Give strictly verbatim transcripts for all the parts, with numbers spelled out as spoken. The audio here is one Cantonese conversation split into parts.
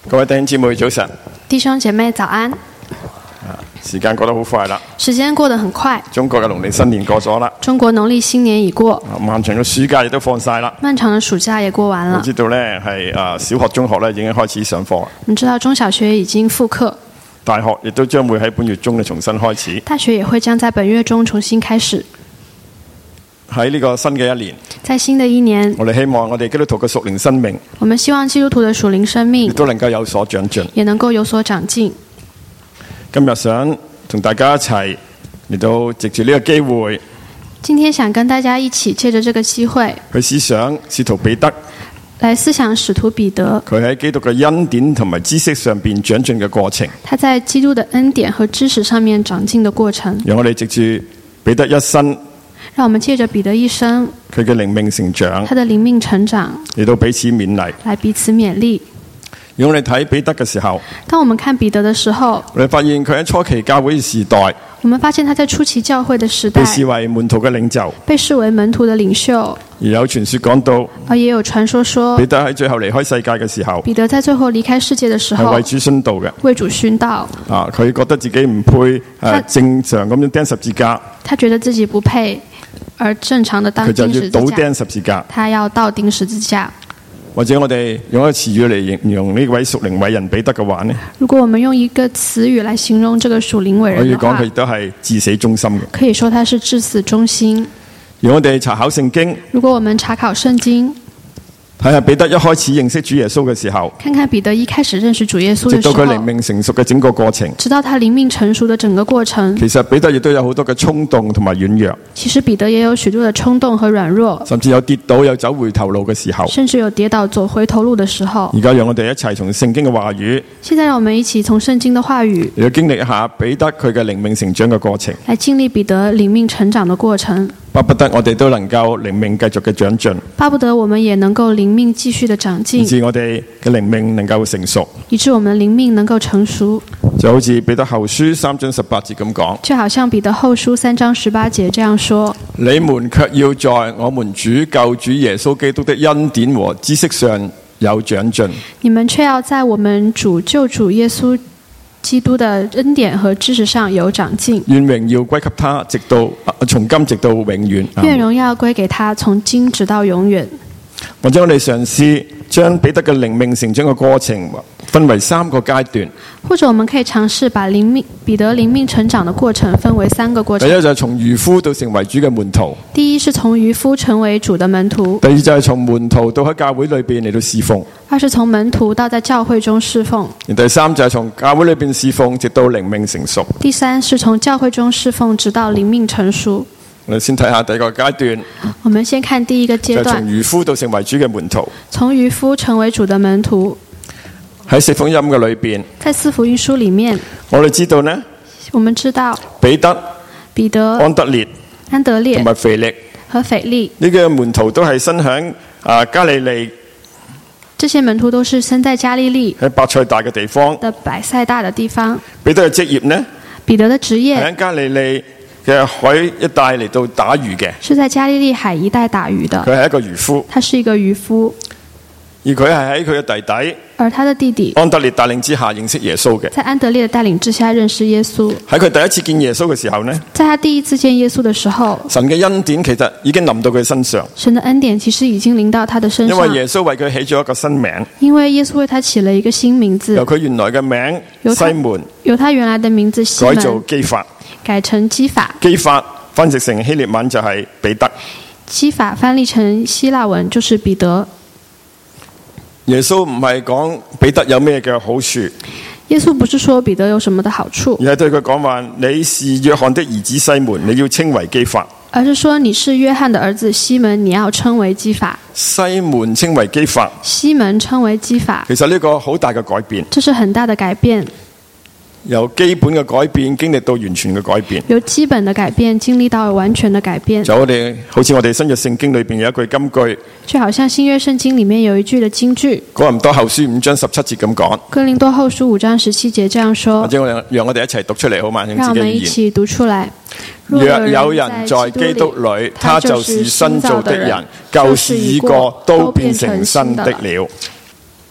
各位弟兄姊妹早晨， 弟兄姐妹早安。 時間過得好快啦， 時間過得很快。 中國嘅農曆新年過咗啦， 中國農曆新年已過， 漫長嘅暑假亦都放晒啦。 漫長嘅暑假也過完了。 我知道呢係誒小學、中學咧已經開始上課。 我們知道中小學已經復課， 大學亦都將會喺本月中咧重新開始。 大學也會將在本月中重新開始。 喺呢個新嘅一年， 在新的一年， 我哋希望我哋基督徒嘅屬靈生命， 我們希望基督徒的屬靈生命亦都能夠有所長進， 也能夠有所長進。 今日想同大家一齊嚟到藉住呢個機會， 今天想跟大家一起借着這個機會去思想使徒彼得， 來思想使徒彼得， 佢喺基督嘅恩典同埋知識上邊長進嘅過程。 他在基督的恩典和知識上面長進的過程。 讓我哋藉住彼得一生， 讓我們借着彼得一生， 佢嘅靈命成長， 他的靈命成長， 嚟到彼此勉勵， 來彼此勉勵。 如果我哋睇彼得嘅時候， 當我們看彼得的時候， 我哋發現佢喺初期教會時代， 我們發現他在初期教會的時代被視為門徒嘅領袖， 被視為門徒的領袖。 而有傳說講到， 而也有傳說說， 彼得喺最後離開世界嘅時候， 彼得在最後離開世界的時候， 係為主殉道嘅。 為主殉道。 啊，佢覺得自己唔配誒、啊、正常咁樣釘十字架， 他覺得自己不配，而正常的當佢就釘十字架， 要倒釘十字架。 他要倒釘十字架。 或者我哋用一個詞語嚟形容呢位屬靈偉人彼得嘅話呢， 如果我們用一個詞語來形容這個屬靈偉人的話， 可以講佢亦都係至死忠心嘅。 可以說他是至死忠心。 如果我哋查考聖經， 如果我們查考聖經， 睇下彼得一開始認識主耶穌嘅時候， 看看彼得一開始認識主耶穌的時候， 直到佢靈命成熟嘅整個過程， 直到他靈命成熟的整個過程， 其實彼得亦都有好多嘅衝動同埋軟弱， 其實彼得也有許多的衝動和軟弱， 甚至有跌倒有走回頭路嘅時候， 甚至有跌倒走回頭路的時候。 而家讓我哋一齊從聖經嘅話語， 現在讓我們一起從聖經的話語嚟到經歷一下彼得佢嘅靈命成長嘅過程， 來經歷彼得靈命成長的過程。 巴不得我哋都能夠靈命繼續嘅長進， 巴不得我們也能夠靈命繼續的長進， 以致我哋嘅靈命能夠成熟， 以致我們靈命能夠成熟。 就好似彼得後書三章十八節咁講， 就好像彼得後書三章十八節這樣說： 你們卻要在我們主救主耶穌基督的恩典和知識上有長進。 你們卻要在我們主救主耶穌基督的恩典和知識上有長進。 願榮耀歸給他，直到從今直到永遠。 願榮耀歸給他，從今直到永遠。 或者我哋嘗試將彼得嘅靈命成長嘅過程分為三個階段。 或者我們可以嘗試把靈命彼得靈命成長的過程分為三個過程。 第一就係從漁夫到成為主嘅門徒。 第一是從漁夫成為主的門徒。 第二就係從門徒到喺教會裏邊嚟到侍奉。 二是從門徒到在教會中侍奉。 第三就係從教會裏邊侍奉直到靈命成熟。 第三是從教會中侍奉直到靈命成熟。 我哋先睇下第一個階段。 我們先看第一個階段， 就係從漁夫到成為主嘅門徒。 從漁夫成為主的門徒。 喺四福音嘅裏邊， 在四福音書裏面， 我哋知道呢， 我們知道彼得、 彼得、 安德烈、 安德烈同埋腓力和腓力呢個門徒都係生響啊加利利。 這些門徒都是生在加利利喺伯賽大嘅地方的百賽大的地方。 彼得嘅職業呢？ 彼得的職業喺加利利嘅海一帶嚟到打魚嘅， 是在加利利海一帶打魚的。 佢係一個漁夫， 他是一個漁夫， 而佢係喺佢嘅弟弟， 而他的弟弟安德烈帶領之下認識耶穌嘅。 在安德烈的帶領之下認識耶穌。 喺佢第一次見耶穌嘅時候呢， 在他第一次見耶穌的時候， 神嘅恩典其實已經臨到佢身上。 神的恩典其實已經臨到他的身上， 因為耶穌為佢起咗一個新名， 因為耶穌為他起了一個新名字， 由佢原來嘅名西門， 由他原來的名字西門改做基法， 改成基法。 基法翻譯成希臘文就係彼得， 基法翻譯成希臘文就是彼得。 耶穌唔係講彼得有咩嘅好處， 耶穌不是說彼得有什麼的好處， 而係對佢講話：你是約翰的兒子西門，你要稱為基法。 而是說你是約翰的兒子西門，你要稱為基法。 西門稱為基法， 西門稱為基法。 其實呢個好大嘅改變， 這是很大的改變。 由基本嘅改變經歷到完全嘅改變， 由基本的改變經歷到完全的改變。 就我哋好似我哋新約聖經裏邊有一句金句， 就好像新約聖經裡面有一句的金句， 哥林多後書五章十七節咁講。 哥林多後書五章十七節這樣說。 或者我哋讓我哋一齊讀出嚟好嗎？用自己語言。 讓我們一起讀出來。 若有人在基督裏，他就是新造的人，舊事已過，都變成新的了。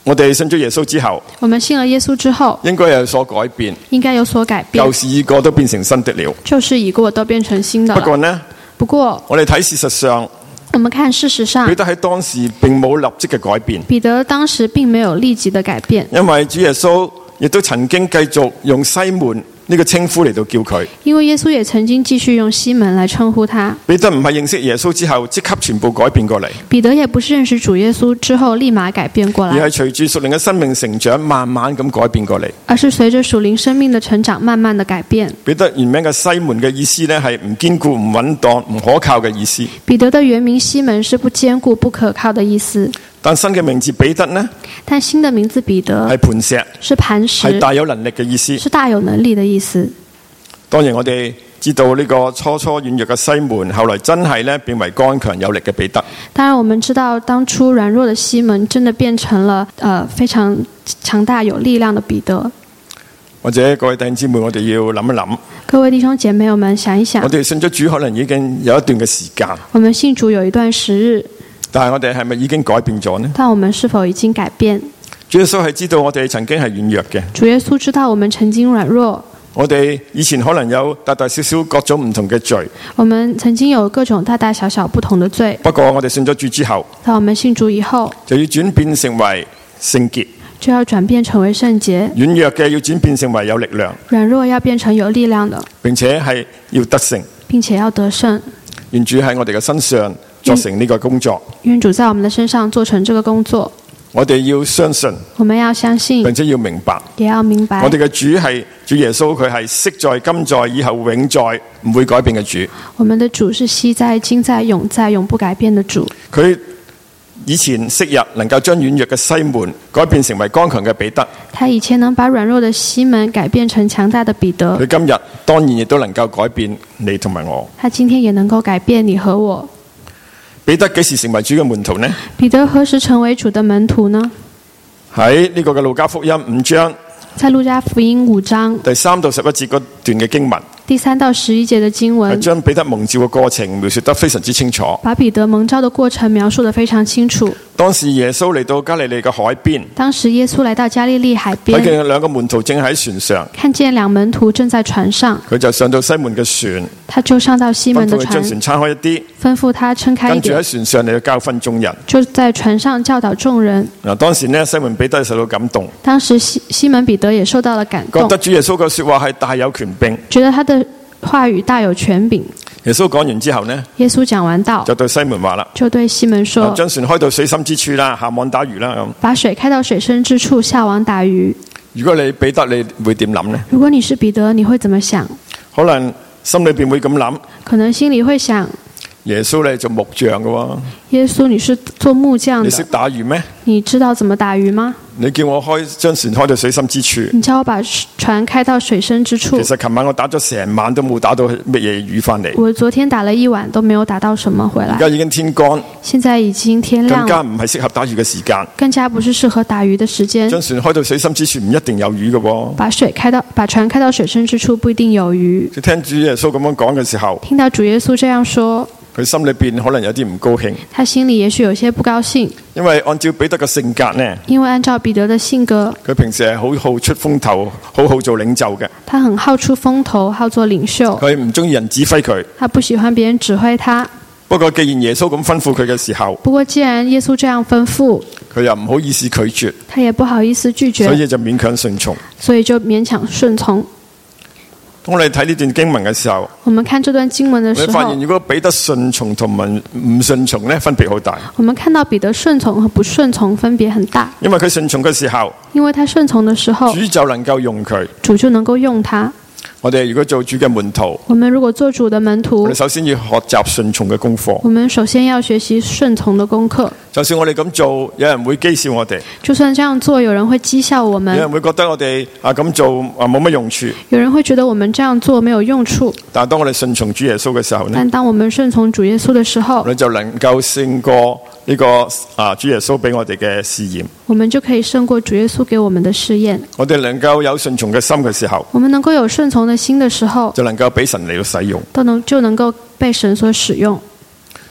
我哋信咗耶穌之後， 我們信了耶穌之後， 應該有所改變， 應該有所改變， 舊事已過都變成新的了。 舊事已過都變成新的了。 不過呢， 不過我哋睇事實上， 我們看事實上， 彼得喺當時並冇立即嘅改變， 彼得當時並沒有立即的改變， 因為主耶穌亦都曾經繼續用西門呢個稱呼嚟到叫佢。 因為耶穌也曾經繼續用西門來稱呼他。 彼得唔係認識耶穌之後即刻全部改變過嚟， 彼得也不是認識主耶穌之後立馬改變過來， 而係隨住屬靈嘅生命成長，慢慢咁改變過嚟。 而是隨着屬靈生命的成長，慢慢的改變。 彼得原名嘅西門嘅意思呢，係唔堅固、唔穩當、唔可靠嘅意思。 彼得的原名西門是不堅固、不可靠的意思。 但新嘅名字彼得呢， 但新的名字彼得係磐石， 是磐石， 係大有能力嘅意思。 是大有能力的意思。 當然我哋知道呢個初初軟弱嘅西門，後來真係咧變為剛強有力嘅彼得。 當然我們知道當初軟弱的西門真的變成了呃非常強大有力量的彼得。 或者各位弟兄姊妹，我哋要諗一諗。 各位弟兄姐妹，我們想一想， 我哋信咗主可能已經有一段嘅時間， 我們信主有一段時日， 但係我哋係咪已經改變咗呢？ 但我們是否已經改變？ 主耶穌係知道我哋曾經係軟弱嘅， 主耶穌知道我們曾經軟弱， 我哋以前可能有大大小小各種唔同嘅罪， 我們曾經有各種大大小小不同的罪。 不過我哋信咗主之後， 當我們信主以後， 就要轉變成為聖潔， 就要轉變成為聖潔。 軟弱嘅要轉變成為有力量， 軟弱要變成有力量的， 並且係要得勝， 並且要得勝。 願主喺我哋嘅身上做成呢個工作。 願主在我們的身上做成這個工作。 我哋要相信， 我們要相信， 並且要明白， 也要明白。 我哋嘅主係主耶穌，佢係昔在、今在、以後永在，唔會改變嘅主。 我們的主是昔在、今在、永在、永不改變的主。 佢以前昔日能夠將軟弱嘅西門改變成為剛強嘅彼得， 他以前能把軟弱的西門改變成強大的彼得， 佢今日當然亦都能夠改變你同埋我。 他今天也能夠改變你和我。 彼得幾時成為主嘅門徒呢？ 彼得何時成為主的門徒呢？ 喺呢個嘅路加福音五章， 在路加福音五章第三到十一節嗰段嘅經文， 第三到十一節的經文， 係將彼得蒙召嘅過程描述得非常之清楚。 把彼得蒙召的過程描述得非常清楚。 當時耶穌嚟到加利利嘅海邊， 當時耶穌來到加利利海邊， 佢見兩個門徒正喺船上， 看見兩門徒正在船上， 佢就上到西門嘅船， 他就上到西門的吩咐佢船， 將船撐開一啲， 吩咐他撐開一跟住喺點， 船上嚟到教訓眾人。 就在船上教導眾人。 嗱，當時呢，西門彼得受到感動， 當時西西門彼得也受到了感動， 覺得主耶穌嘅說話係大有權柄。 覺得他的話語大有權柄。 耶穌講完之後呢， 耶穌講完道， 就對西門話啦， 就對西門說： 將船開到水深之處啦，下網打魚啦咁。 把水開到水深之處，下網打魚。 如果你彼得，你會點諗呢？ 如果你是彼得，你會怎麼想？ 可能心裏邊會咁諗， 可能心裡會想： 耶穌你做木匠嘅喎， 耶穌你是做木匠你識的， 打魚咩？ 你知道怎麼打魚嗎？ 你叫我開將船開到水深之處， 你叫我把船開到水深之處。 其實琴晚我打咗成晚都冇打到乜嘢魚翻嚟， 我昨天打了一晚都沒有打到什麼回來而。家已經天光， 現在已經天亮了， 更加唔係適合打魚嘅時間。 更加不是適合打魚的時間。 將船開到水深之處唔一定有魚嘅喎。 把水開到把船開到水深之處不一定有魚。 你聽主耶穌咁樣講嘅時候， 聽到主耶穌這樣說， 佢心裏邊可能有啲唔高興， 他心裡也許有些不高興， 因為按照彼得嘅性格呢， 因為按照彼得的性格， 佢平時係好好出風頭，好好做領袖嘅。 他很好出風頭，好做領袖， 佢唔中意人指揮佢。 他不喜歡別人指揮他。 不過既然耶穌咁吩咐佢嘅時候， 不過既然耶穌這樣吩咐， 佢又唔好意思拒絕， 他也不好意思拒絕， 所以就勉強順從。 所以就勉強順從。 當我哋睇呢段經文嘅時候， 我們看這段經文的時候你發現，如果彼得順從同埋唔順從呢，分別好大。 我們看到彼得順從和不順從分別很大。 因為佢順從嘅時候， 因為他順從的時候， 主就能夠用佢。 主就能夠用他。 我哋如果做主嘅門徒， 我們如果做主的門徒我哋，首先要學習順從嘅功課。 我們首先要學習順從的功課。 就算我哋咁做，有人會譏笑我哋， 就算這樣做，有人會譏笑我有們， 人會覺得我哋啊咁做啊冇乜用處。 有人會覺得我們這樣做沒有用處。 但係當我哋順從主耶穌嘅時候呢， 但當我們順從主耶穌的時候我，哋就能夠勝過呢個啊主耶穌俾我哋嘅試驗。 我們就可以勝過主耶穌給我們的試驗。 我哋能夠有順從嘅心嘅時候， 我們能夠有順從的心的時候， 就能夠俾神嚟到使用。 都能就能夠被神所使用。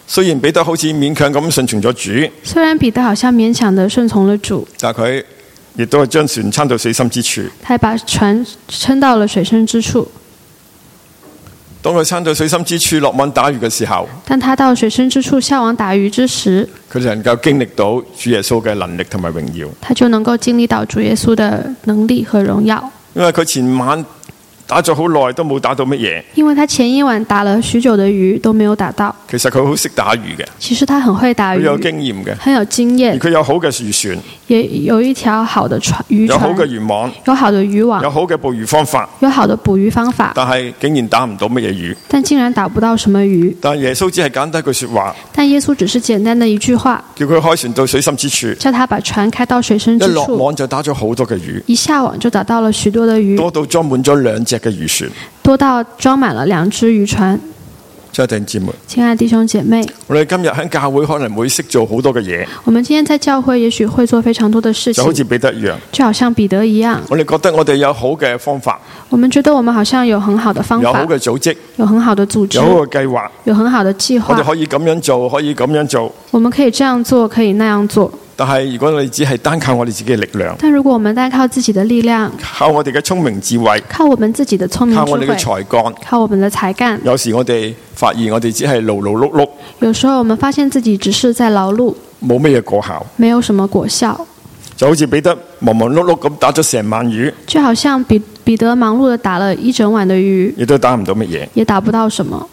雖然彼得好似勉強咁順從咗主， 雖然彼得好像勉強地順從了主， 但佢亦都係將船撐到水深之處。 他把船撐到了水深之處。 當佢撐到水深之處落網打魚嘅時候， 當他到水深之處下網打魚之時， 佢就能夠經歷到主耶穌嘅能力同埋榮耀。 他就能夠經歷到主耶穌的能力和榮耀。 因為佢前晚打咗好耐都冇打到乜嘢。 因為他前一晚打了許久的魚都沒有打到。 其實佢好識打魚嘅。 其實他很會打魚， 佢有經驗嘅， 很有經驗。 而佢有好嘅漁船， 也有一條好的船漁船， 有好嘅漁網， 有好的漁網， 有好嘅捕魚方法， 有好的捕魚方法。 但係竟然打唔到乜嘢魚。 但竟然打不到什麼魚。 但耶穌只係簡單一句說話。 但耶穌只是簡單的一句話， 叫佢開船到水深之處， 叫他把船開到水深之處。 一落網就打咗好多嘅魚， 一下網就打到了許多的魚， 多到裝滿咗兩隻嘅漁船， 多到裝滿了兩隻漁船。 親愛的姊妹， 親愛的弟兄姐妹， 我哋今日喺教會可能會識做好多嘅嘢。 我們今天在教會也許會做非常多的事情， 就好似彼得一樣， 就好像彼得一樣。 我哋覺得我哋有好嘅方法， 我們覺得我們好像有很好的方法， 有好嘅組織， 有很好的組織， 有好嘅計劃， 有很好的計劃。 我哋可以咁樣做，可以咁樣做， 我們可以這樣做，可以那樣做。 但係如果我哋只係單靠我哋自己嘅力量， 但如果我們單靠自己的力量， 靠我哋嘅聰明智慧， 靠我們自己的聰明智慧， 靠我哋嘅才幹， 靠我們的才幹， 有時我哋發現我哋只係勞勞碌碌， 有時候我們發現自己只是在勞碌， 冇咩嘢果效， 沒有什麼果效。 就好似彼得忙忙碌碌咁打咗成晚魚， 就好像彼彼得忙碌地打了一整晚的魚， 亦都打唔到乜嘢， 也打不到什麼。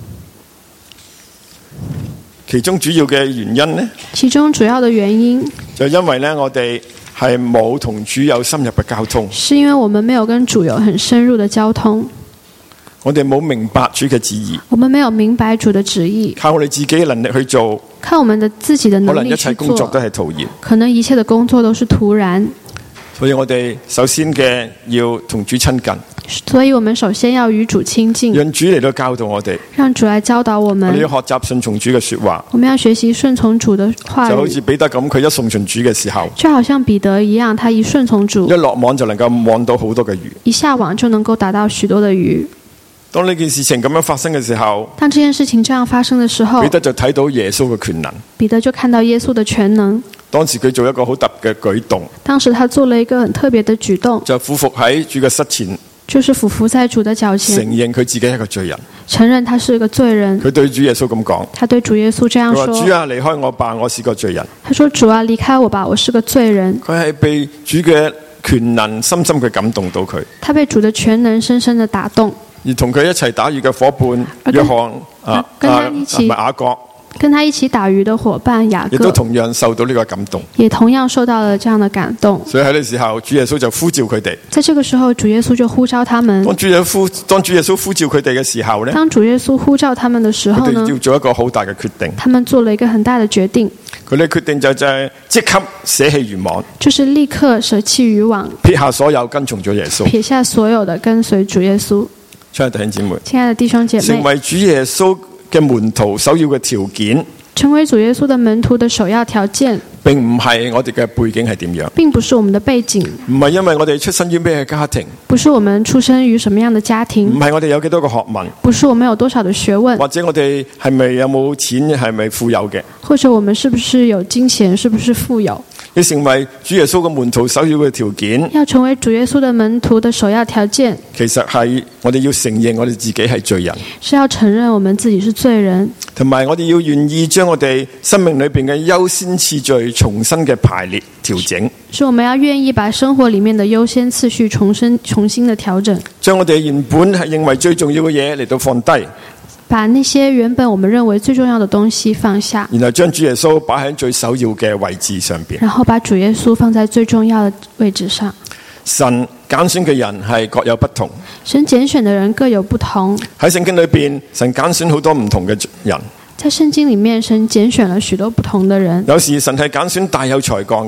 其中主要嘅原因呢？ 其中主要的原因就因為呢，我哋係冇同主有深入嘅交通， 是因為我們沒有跟主有很深入的交通， 我哋冇明白主嘅旨意， 我們沒有明白主的旨意， 靠我哋自己嘅能力去做， 靠我們的自己的可能一能力去做， 切工作都係徒然， 可能一切的工作都是徒然。 所以我哋首先嘅要同主親近， 所以我們首先要與主親近， 讓主嚟到教導我哋， 讓主來教導我們。 我哋要學習順從主嘅說話， 我們要學習順從主的話語， 就好似彼得咁，佢一順從主嘅時候， 就好像彼得一樣，他一順從主， 一落網就能夠網到好多嘅魚， 一下網就能夠打到許多的魚。 當呢件事情咁樣發生嘅時候， 當這件事情這樣發生的時候， 彼得就睇到耶穌嘅權能， 彼得就看到耶穌的全能。 當時佢做一個好特別嘅舉動， 當時他做了一個很特別的舉動， 就俯伏喺主嘅膝前， 就是俯伏在主的腳前， 承認佢自己係一個罪人， 承認他是一個罪人。 佢對主耶穌咁講， 他對主耶穌這樣佢話： 說： 主啊，離開我吧，我是個罪人。 他說：主啊，離開我吧，我是個罪人。 佢係被主嘅權能深深嘅感動到佢， 他被主的全能深深的打動， 而同佢一齊打魚嘅伙伴跟約翰啊跟他一起同埋雅各， 跟他一起打魚的伙伴雅亦都各， 同樣受到呢個感動。 也同樣受到了這樣的感動。 所以喺呢個時候，主耶穌就呼召佢哋。 在這個時候，主耶穌就呼召他們。 當主耶穌當主耶穌呼召佢哋嘅時候呢， 當主耶穌呼召他們的時候呢， 佢哋要做一個好大嘅決定。 他們做了一個很大的決定。 佢哋決定就就係即刻捨棄漁網， 就是立刻捨棄漁網， 撇下所有跟從咗耶穌， 撇下所有的跟隨主耶穌。 親愛的弟兄姊妹， 親愛的弟兄姐妹， 成為主耶穌嘅門徒首要嘅條件， 成為主耶穌的門徒的首要條件， 並唔係我哋嘅背景係點樣， 並不是我們的背景， 唔係因為我哋出身於咩家庭， 不是我們出生於什麼樣的家唔庭， 係我哋有幾多個學問， 不是我們有多少的學問， 或者我哋係咪有冇錢，係咪富有嘅， 或者我們是不是有金錢，是不是富有。 要成為主耶穌嘅門徒首要嘅條件， 要成為主耶穌的門徒的首要條件， 其實係我哋要承認我哋自己係罪人， 是要承認我們自己是罪人， 同埋我哋要願意將我哋生命裏邊嘅優先次序重新嘅排列調整， 是我們要願意把生活裡面的優先次序重新重新的調整， 將我哋原本係認為最重要嘅嘢嚟到放低， 把那些原本我們認為最重要的東西放下， 然後將主耶穌擺喺最首要嘅位置上邊。 然後把主耶穌放在最重要的位置上。 神揀選嘅人係各有不同， 神揀選的人各有不同。 喺聖經裏邊，神揀選好多唔同嘅人。 在聖經裡面，神揀選了許多不同的人。 有時神係揀選大有才幹嘅，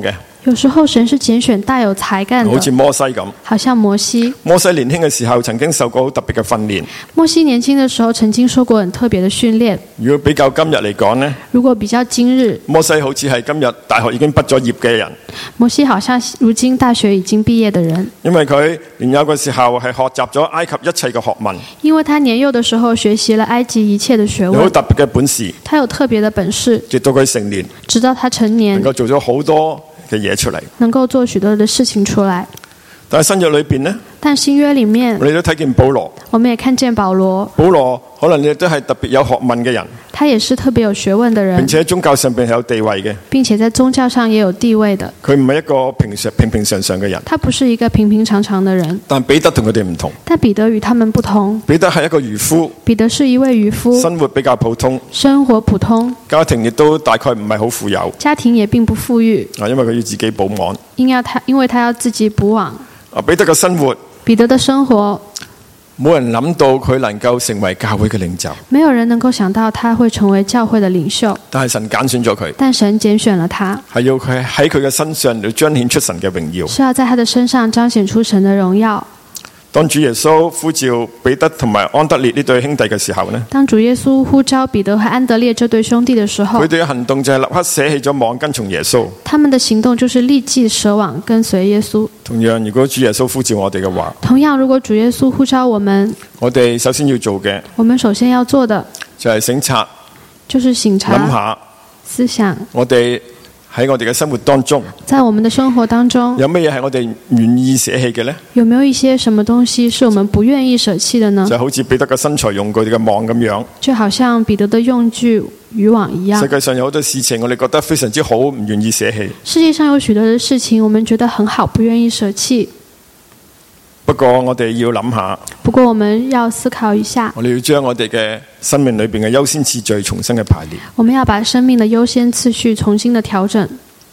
有時候神是揀選大有才幹的， 好似摩西咁。 好像摩西。 摩西年輕嘅時候曾經受過好特別嘅訓練。 摩西年輕的時候曾經受過很特別的訓練。 如果比較今日嚟講呢， 如果比較今日， 摩西好似係今日大學已經畢咗業嘅人。 摩西好像如今大學已經畢業的人， 因為佢年幼嘅時候係學習咗埃及一切嘅學問。 因為他年幼的時候學習了埃及一切的學問， 有好特別嘅本事。 他有特別的本事， 直到佢成年， 直到他成年， 能夠做咗好多嘅嘢出嚟， 能夠做許多的事情出來。 但係新約裏邊呢， 但新約裡面我哋都睇見保羅。 我們也看見保羅， 保羅可能亦都係特別有學問嘅人， 他也是特別有學問的人， 並且喺宗教上邊係有地位嘅， 並且在宗教上也有地位的。 佢唔係一個平常平平常常嘅人。 他不是一個平平常常的人， 但彼得同佢哋唔同。 但彼得與他們不同。 彼得係一個漁夫， 彼得是一位漁夫， 生活比較普通， 生活普通， 家庭亦都大概唔係好富有。 家庭也並不富裕， 啊，因為佢要自己保網。 因要他，因為他要自己補網。 啊，彼得嘅生活， 彼得的生活， 冇人諗到佢能夠成為教會嘅領袖。 沒有人能夠想到他會成為教會的領袖。 但係神揀選咗佢， 但神揀選了他， 係要佢喺佢嘅身上嚟彰顯出神嘅榮耀。 是要在他的身上彰顯出神的榮耀。 當主耶穌呼召彼得同埋安德烈呢對兄弟嘅時候呢， 當主耶穌呼召彼得和安德烈這對兄弟的時候， 佢哋嘅行動就係立刻捨棄咗網跟從耶穌。 他們的行動就是立即捨網跟隨耶穌。 同樣，如果主耶穌呼召我哋嘅話， 同樣如果主耶穌呼召我們， 我哋首先要做嘅， 我們首先要做的就係省察， 就是省察， 諗下思想， 我哋喺我哋嘅生活當中， 在我們的生活當中， 有乜嘢係我哋願意捨棄嘅呢？ 有沒有一些什麼東西是我們不願意捨棄的呢？ 就好似彼得嘅身材用具嘅網咁樣， 就好像彼得的用具漁網一樣。 世界上有好多事情我哋覺得非常之好，唔願意捨棄。 世界上有許多的事情我們覺得很好，不願意捨棄。 不過我哋要諗下， 不過我們要思考一下， 我哋要將我哋嘅生命裏邊嘅優先次序重新嘅排列。 我們要把生命的優先次序重新的調整，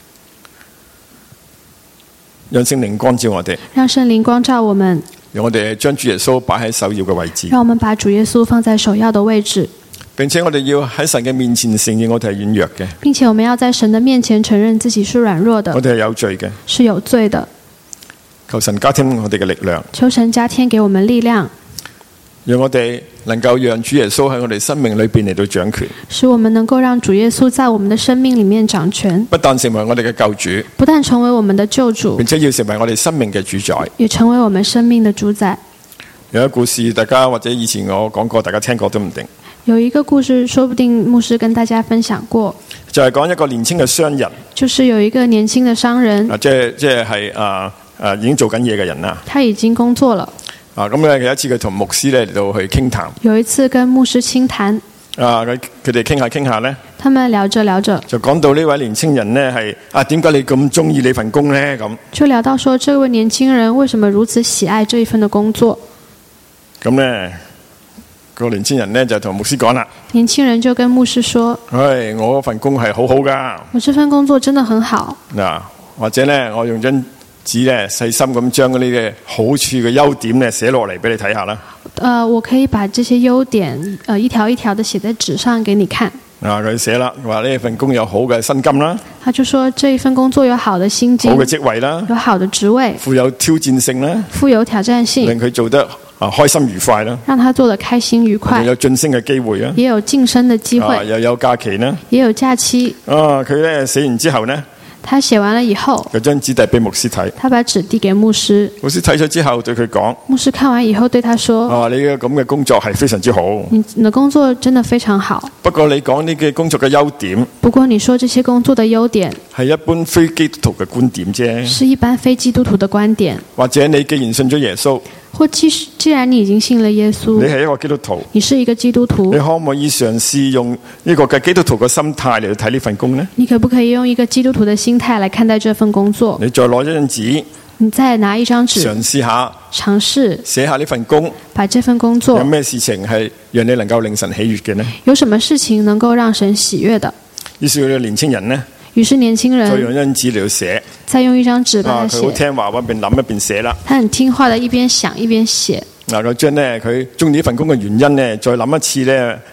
讓聖靈光照我哋， 讓聖靈光照我們， 讓我哋將主耶穌擺喺首要嘅位置， 讓我們把主耶穌放在首要的位置， 並且我哋要喺神嘅面前承認我哋係軟弱嘅， 並且我們要在神的面前承認自己是軟弱的， 我哋係有罪嘅， 是有罪的。 求神加添我哋嘅力量， 求神加添給我們力量， 讓我哋能夠讓主耶穌喺我哋生命裏邊嚟到掌權， 使我們能夠讓主耶穌在我們的生命裡面掌權， 不但成為我哋嘅救主， 不但成為我們的救主， 並且要成為我哋生命嘅主宰， 也成為我們生命的主宰。 有一個故事，大家或者以前我講過，大家聽過都唔定。 有一個故事，說不定牧師跟大家分享過， 就係講一個年輕嘅商人， 就是有一個年輕的商人， 啊，即係即係係啊啊已經做緊嘢嘅人啦。 他已經工作了。 啊，咁咧有一次佢同牧師咧嚟到去傾談， 有一次跟牧師傾談， 啊佢佢哋傾下傾下咧， 他們聊着聊着， 就講到呢位年青人咧係啊點解你咁中意你份工咧咁？ 就聊到說這位年輕人為什麼如此喜愛這一份的工作？ 咁咧個年青人咧就同牧師講啦， 年輕人就跟牧師說： 唉，我份工係好好噶， 我這份工作真的很好。 嗱，或者咧我用張紙咧細心咁將嗰啲嘅好處嘅優點咧寫落嚟俾你睇下啦。 呃，我可以把這些優點，呃，一條一條的寫在紙上給你看。 啊，佢寫啦，話呢份工有好嘅薪金啦， 他就說這一份工作有好的薪金， 好嘅職位啦， 有好的職位， 富有挑戰性啦， 富有挑戰性， 令佢做得啊開心愉快啦， 讓他做得開心愉快， 又有晉升嘅機會啊， 也有晉升的機會， 啊，又有假期啦， 也有假期。 啊，佢咧寫完之後呢， 他寫完了以後， 就將紙遞俾牧師睇。 他把紙遞給牧師。 牧師睇咗之後對佢講： 牧師看完以後對他說： 啊，你嘅咁嘅工作係非常之好。 你你的工作真的非常好。 不過你講呢嘅工作嘅優點， 不過你說這些工作的優點係一般非基督徒嘅觀點啫。 是一般非基督徒的觀點。 或者你既然信咗耶穌， 或既既然你已經信了耶穌， 你係一個基督徒， 你是一個基督徒， 你可唔可以嘗試用呢個嘅基督徒嘅心態嚟到睇呢份工呢？ 你可不可以用一個基督徒的心態來看待這份工作？ 你再攞一張紙， 你再拿一張紙， 嘗試下嘗試寫下呢份工， 把這份工作有咩事情係讓你能夠令神喜悅嘅呢？ 有什麼事情能夠讓神喜悅的？ 於是呢個年青人呢， 於是年輕人再用一張紙嚟到寫， 再用一張紙把啊， 它寫。 佢好聽話，一邊諗一邊寫啦。 他很聽話的，一邊想一邊寫。 嗱，佢將咧佢中意呢份工嘅原因咧，再諗一次咧，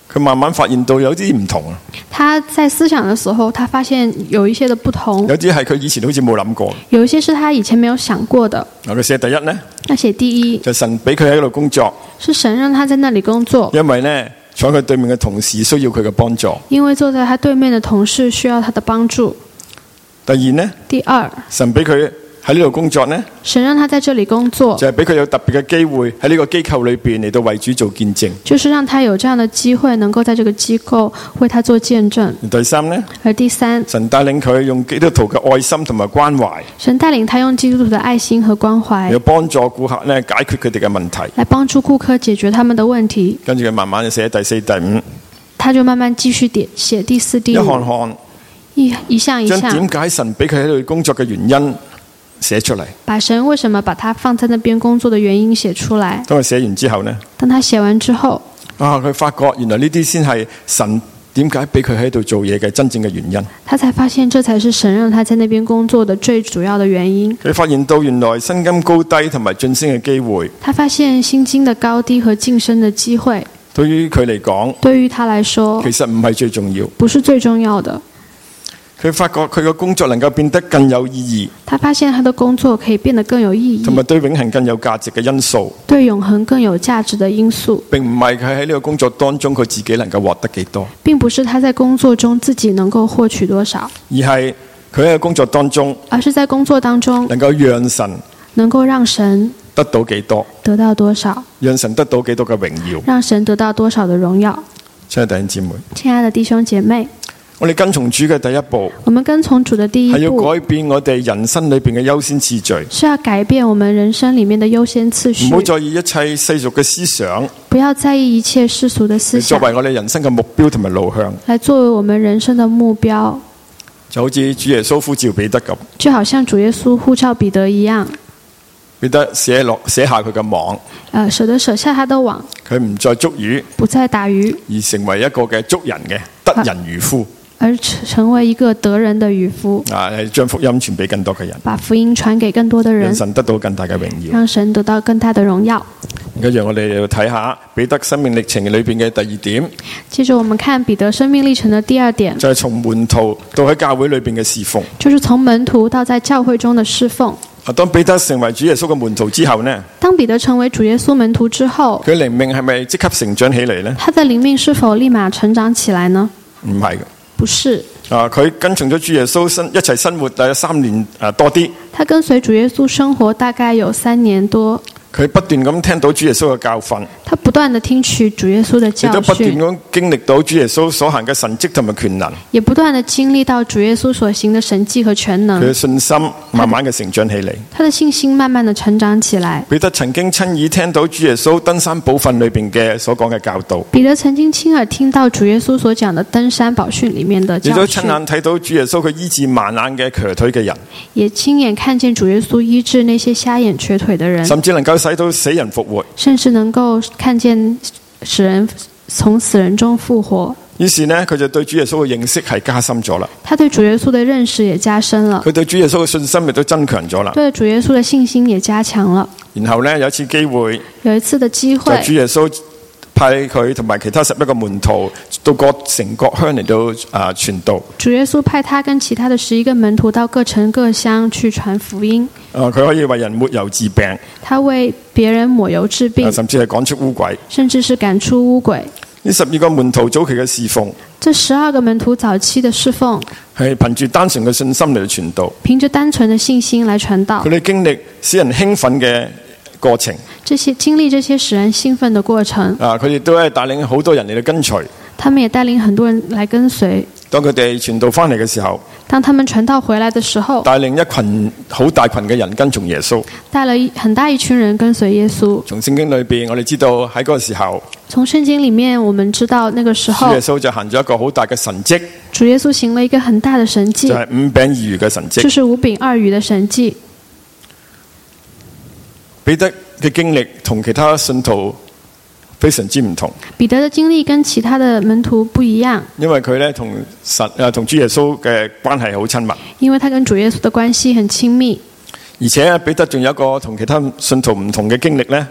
佢慢慢發現到有啲唔同啊， 他在思想的時候，他發現有一些的不同， 有啲係佢以前好似冇諗過。 有一些是他以前沒有想過的。 嗱，佢寫第一呢， 那寫第一， 就神俾佢喺度工作， 是神讓他在那裡工作， 因為呢坐喺佢對面嘅同事需要佢嘅幫助。 因為坐在他對面的同事需要他的幫助。 第二呢， 第二， 神俾佢喺呢度工作呢， 神讓他在這裡工作， 就係俾佢有特別嘅機會喺呢個機構裏邊嚟到為主做見證。 就是讓他有這樣的機會，能夠在這個機構為他做見證。 第三呢， 而第三， 神帶領佢用基督徒嘅愛心同埋關懷， 神帶領他用基督徒的愛心和關懷， 要幫助顧客呢解決佢哋嘅問題， 來幫助顧客解決他們的問題。 跟住佢慢慢就寫第四、第五， 他就慢慢繼續點寫第四、第一五， 看看一一項一將項， 點解神俾佢喺度工作嘅原因寫出嚟。 把神為什麼把他放在那邊工作的原因寫出來。 當佢寫完之後呢， 當他寫完之後， 啊，佢發覺原來呢啲先係神點解俾佢喺度做嘢嘅真正嘅原因。 他才發現這才是神讓他在那邊工作的最主要的原因。 佢發現到原來薪金高低同埋晉升嘅機會， 他發現薪金的高低和晉升的機會， 對於佢嚟講， 對於他來說其實唔係最重要。 不是最重要的。 佢發覺佢嘅工作能夠變得更有意義， 他發現他的工作可以變得更有意義， 同埋對永恆更有價值嘅因素， 對永恆更有價值的因素， 並唔係佢喺呢個工作當中佢自己能夠獲得幾多， 並不是他在工作中自己能夠獲取多少， 而係佢喺工作當中而是在工作當中能夠讓神能夠讓神得到幾多， 得到多少， 讓神得到幾多嘅榮耀。 讓神得到多少的榮耀。 親愛的弟兄姊妹， 親愛的弟兄姐妹， 我哋跟從主嘅第一步我們跟從主的第係要一步改變我哋人生裏邊嘅優先次序， 是要改變我們人生裡面的優先次序， 唔好再以一切世俗嘅思想不要在意一切世俗的思想作為我哋人生嘅目標同埋路向， 來作為我們人生的目標， 就好似主耶穌呼召彼得咁， 就好像主耶穌呼召彼得一樣， 彼得寫落寫下佢嘅網， 呃，捨得捨下他的網， 佢唔再捉魚， 不再打魚， 而成為一個嘅捉人嘅得人漁夫， 而成為一個得人的漁夫， 啊，係將福音傳俾更多嘅人， 把福音傳給更多的人讓，神得到更大嘅榮耀。 讓神得到更大的榮耀。 而家讓我哋嚟睇下彼得生命歷程裏邊嘅第二點， 接着我們看彼得生命歷程的第二點， 就係從門徒到喺教會裏邊嘅侍奉。 就是從門徒到在教會中的侍奉。 啊，當彼得成為主耶穌嘅門徒之後呢， 當彼得成為主耶穌門徒之後， 佢靈命係咪即刻成長起嚟呢？ 他的靈命是否立馬成長起來呢？ 唔係嘅。 不是， 啊，佢跟從咗主耶穌生一齊生活大約三年誒多啲， 他跟隨主耶穌生活大概有三年多。 佢不斷咁聽到主耶穌嘅教訓， 他不斷地聽取主耶穌的教亦都不斷訓， 咁經歷到主耶穌所行嘅神蹟同埋權能， 也不斷地經歷到主耶穌所行的神蹟和全能佢。嘅信心慢慢嘅成長起嚟。 他的信心慢慢地成長起來。 彼得曾經親耳聽到主耶穌登山寶訓裏邊嘅所講嘅教導， 彼得曾經親耳聽到主耶穌所講的登山寶訓裡面的教亦都親訓， 眼睇到主耶穌佢醫治盲眼嘅瘸腿嘅人， 也親眼看見主耶穌醫治那些瞎眼瘸腿的人， 甚至能夠使到死人復活。 甚至能夠看見使人從死人中復活。 於是呢，佢就對主耶穌嘅認識係加深咗啦。 他對主耶穌的認識也加深了， 佢對主耶穌嘅信心亦都增強咗啦。 對主耶穌的信心也加強了。 然後呢，有一次機會， 有一次的機會， 就主耶穌派佢同埋其他十一個門徒到各城各鄉嚟到啊傳道。 主耶穌派他跟其他的十一個門徒到各城各鄉去傳福音。 啊，佢可以為人抹油治病， 他為別人抹油治病， 啊甚至係趕出污鬼。 甚至是趕出污鬼。 呢十二個門徒早期嘅侍奉， 這十二個門徒早期的侍奉， 係憑住單純嘅信心嚟到傳道。 憑着單純的信心來傳道佢。哋經歷使人興奮嘅過程， 這些經歷這些使人興奮的過程， 啊，佢哋都係帶領好多人嚟到跟隨。 他們也帶領很多人來跟隨。 當佢哋傳道翻嚟嘅時候， 當他們傳道回來的時候， 帶領一群好大群嘅人跟從耶穌。 帶了一很大一群人跟隨耶穌。 從聖經裏邊，我哋知道喺嗰個時候， 從聖經裡面，我們知道那個時主候耶，穌就行咗一個好大嘅神蹟， 主耶穌行了一個很大的神蹟， 就係五餅二魚嘅神蹟。 就是五餅二魚的神蹟。 彼得嘅經歷同其他信徒非常之唔同， 彼得的經歷跟其他的門徒不一樣， 因為佢咧同神啊同主耶穌嘅關係好親密， 因為他跟主耶穌的關係很親密。 而且彼得仲有一個同其他信徒唔同嘅經歷咧，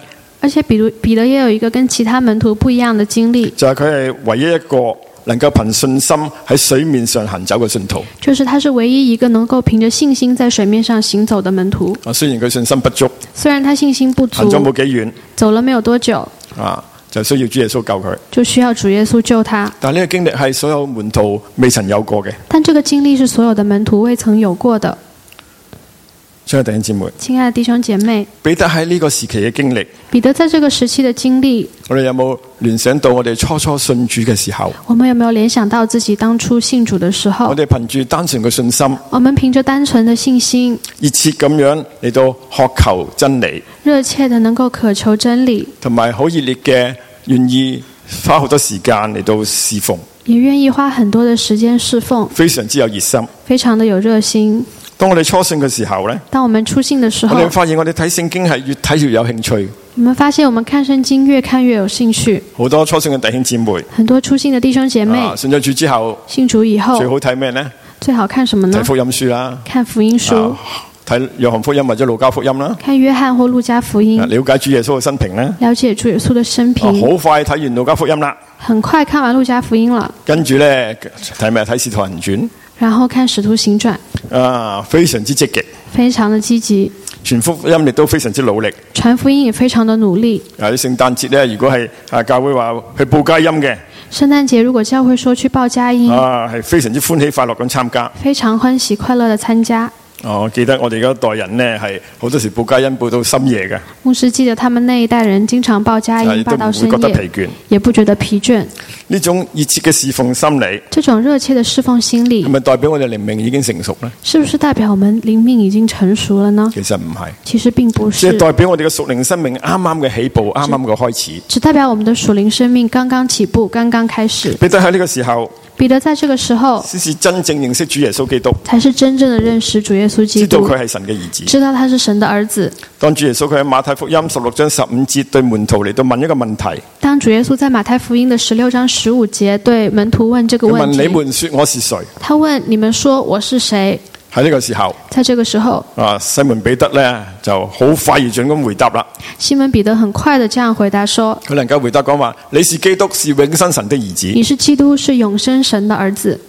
而且彼得彼得也有一個跟其他門徒不一樣的經歷， 就係佢係唯一一個能夠憑信心喺水面上行走嘅信徒。 就是他是唯一一個能夠憑着信心在水面上行走的門徒。 啊，雖然佢信心不足， 雖然他信心不足， 行咗冇幾遠， 走了沒有多久， 啊，就需要主耶穌救佢。 就需要主耶穌救他。 但係呢個經歷係所有門徒未曾有過嘅。 但這個經歷是所有的門徒未曾有過的。 親愛的弟兄姊妹， 親愛的弟兄姐妹， 彼得喺呢個時期嘅經歷， 彼得在這個時期的經歷， 我哋有冇聯想到我哋初初信主嘅時候？ 我們有沒有聯想到自己當初信主的時候？ 我哋憑住單純嘅信心， 我們憑着單純的信心， 熱切咁樣嚟到渴求真理， 熱切的能夠渴求真理， 同埋好熱烈嘅願意花好多時間嚟到侍奉， 也願意花很多的時間侍奉， 非常之有熱心， 非常的有熱心。 當我哋初信嘅時候呢， 當我們初信的時候， 我哋發現我哋睇聖經係越睇越有興趣。 我們發現我們看聖經越看越有興趣。 好多初信嘅弟兄姊妹， 很多初信的弟兄姐妹， 啊、信咗主之後， 信主以後最好睇咩呢？ 最好看什麼呢？ 睇福音書啦， 看福音書， 啊睇約翰福音或者路加福音啦， 看約翰或路加福音， 了解主耶穌嘅生平啦， 了解主耶穌的生平。 好快睇完路加福音啦， 很快看完路加福音了， 跟住呢，睇咩？睇使徒行傳， 然後看使徒行傳， 啊，非常之積極， 非常的積極， 傳福音亦都非常之努力。 傳福音也非常的努力。 啊，聖誕節呢，如果係啊教會話去報佳音嘅， 聖誕節如果教會說去報佳音， 啊係非常之歡喜快樂咁參加， 非常歡喜快樂的參加。 哦，我記得我哋嗰一代人呢，係好多時報佳音報到深夜嘅， 牧師記得他們那一代人經常報佳音報到深都唔會覺得疲夜， 倦。 也不覺得疲倦。 呢種熱切嘅侍奉心理， 這種熱切的侍奉心理係，咪代表我哋靈命已經成熟呢？ 是不是代表我們靈命已經成熟了呢？ 其實唔係， 其實並不是， 即係代表我哋嘅屬靈生命啱啱嘅起步，啱啱嘅開始。 只代表我們的屬靈生命剛剛起步，剛剛開始。 彼得喺呢個時候， 彼得在這個時候， 先是真正認識主耶穌基督， 才是真正的認識主耶穌基督， 知道佢係神嘅兒子。 知道他是神的兒子。 當主耶穌佢喺馬太福音十六章十五節對門徒嚟到問一個問題， 當主耶穌在馬太福音的十六章十五節對門徒問這個佢問問題， 你們說我是誰？ 他問你們說我是誰？ 喺呢個時候， 在這個時候， 啊，西門彼得呢就好快而準咁回答啦。 西門彼得很快的這樣回答說： 佢能夠回答講話，你是基督，是永生神的兒子。 你是基督，是永生神的兒子。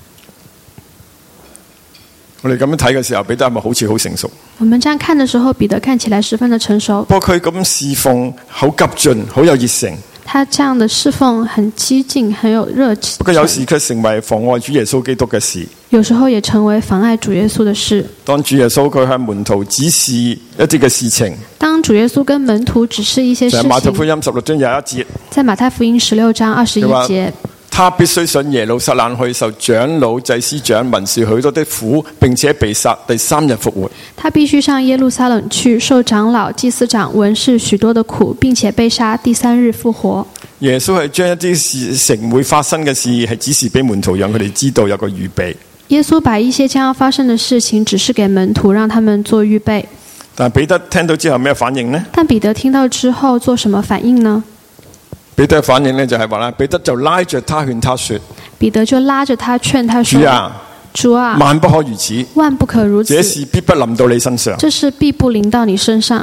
我哋咁樣睇嘅時候，彼得係咪好似好成熟？ 我們這樣看的時候，彼得看起來十分的成熟。 不過佢咁侍奉好急進，好有熱誠。 他這樣的侍奉很激進，很有熱情。 不過有時卻成為妨礙主耶穌基督嘅事。 有時候也成為妨礙主耶穌的事。 當主耶穌佢向門徒指示一啲嘅事情， 當主耶穌跟門徒指示一些事情， 就係馬太福音十六章廿一節， 在馬太福音十六章二十一節， 他必須上耶路撒冷去，受長老、祭司長、文士許多的苦，並且被殺，第三日復活。 他必須上耶路撒冷去，受長老、祭司長、文士許多的苦，並且被殺，第三日復活。 耶穌係將一啲事情會發生嘅事，係指示俾門徒，讓佢哋知道有個預備。 耶穌把一些將要發生的事情指示給門徒，讓他們做預備。 但彼得聽到之後咩反應呢？ 但彼得聽到之後做什麼反應呢？ 彼得嘅反應呢，就係話啦，彼得就拉着他勸他說： 彼得就拉着他勸他說： 主啊， 主啊， 萬不可如此， 萬不可如此， 這事必不臨到你身上。 這事必不臨到你身上。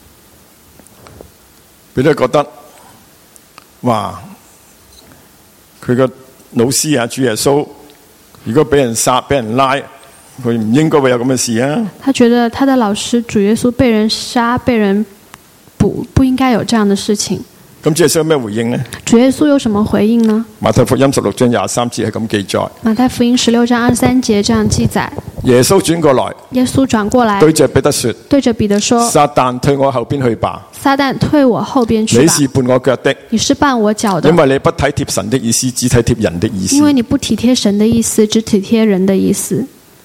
彼得覺得，哇，佢個老師啊，主耶穌，如果俾人殺、俾人拉，佢唔應該會有咁嘅事啊。 他覺得他的老師主耶穌被人殺、被人捕，不應該有這樣的事情。 咁主耶穌有咩回應呢？ 主耶穌有什麼回應呢？ 馬太福音十六章廿三節係咁記載。 馬太福音十六章二十三節這樣記載。 耶穌轉過來， 耶穌轉過來， 對着彼得說： 對着彼得說， 撒旦退我後邊去吧！ 撒旦退我後邊去吧！ 你是絆我腳的， 你是絆我腳的， 因為你不體貼神的意思，只體貼人的意思。 因為你不體貼神的意思，只體貼人的意思。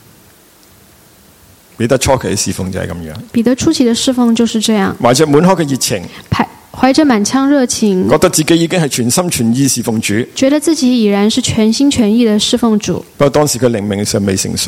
彼得初期嘅侍奉就係咁樣。 彼得初期的侍奉就是這樣， 懷着滿腔嘅熱情， 懷着滿腔熱情， 覺得自己已經係全心全意侍奉主， 覺得自己已然是全心全意的侍奉主。 不過當時佢靈命尚未成熟，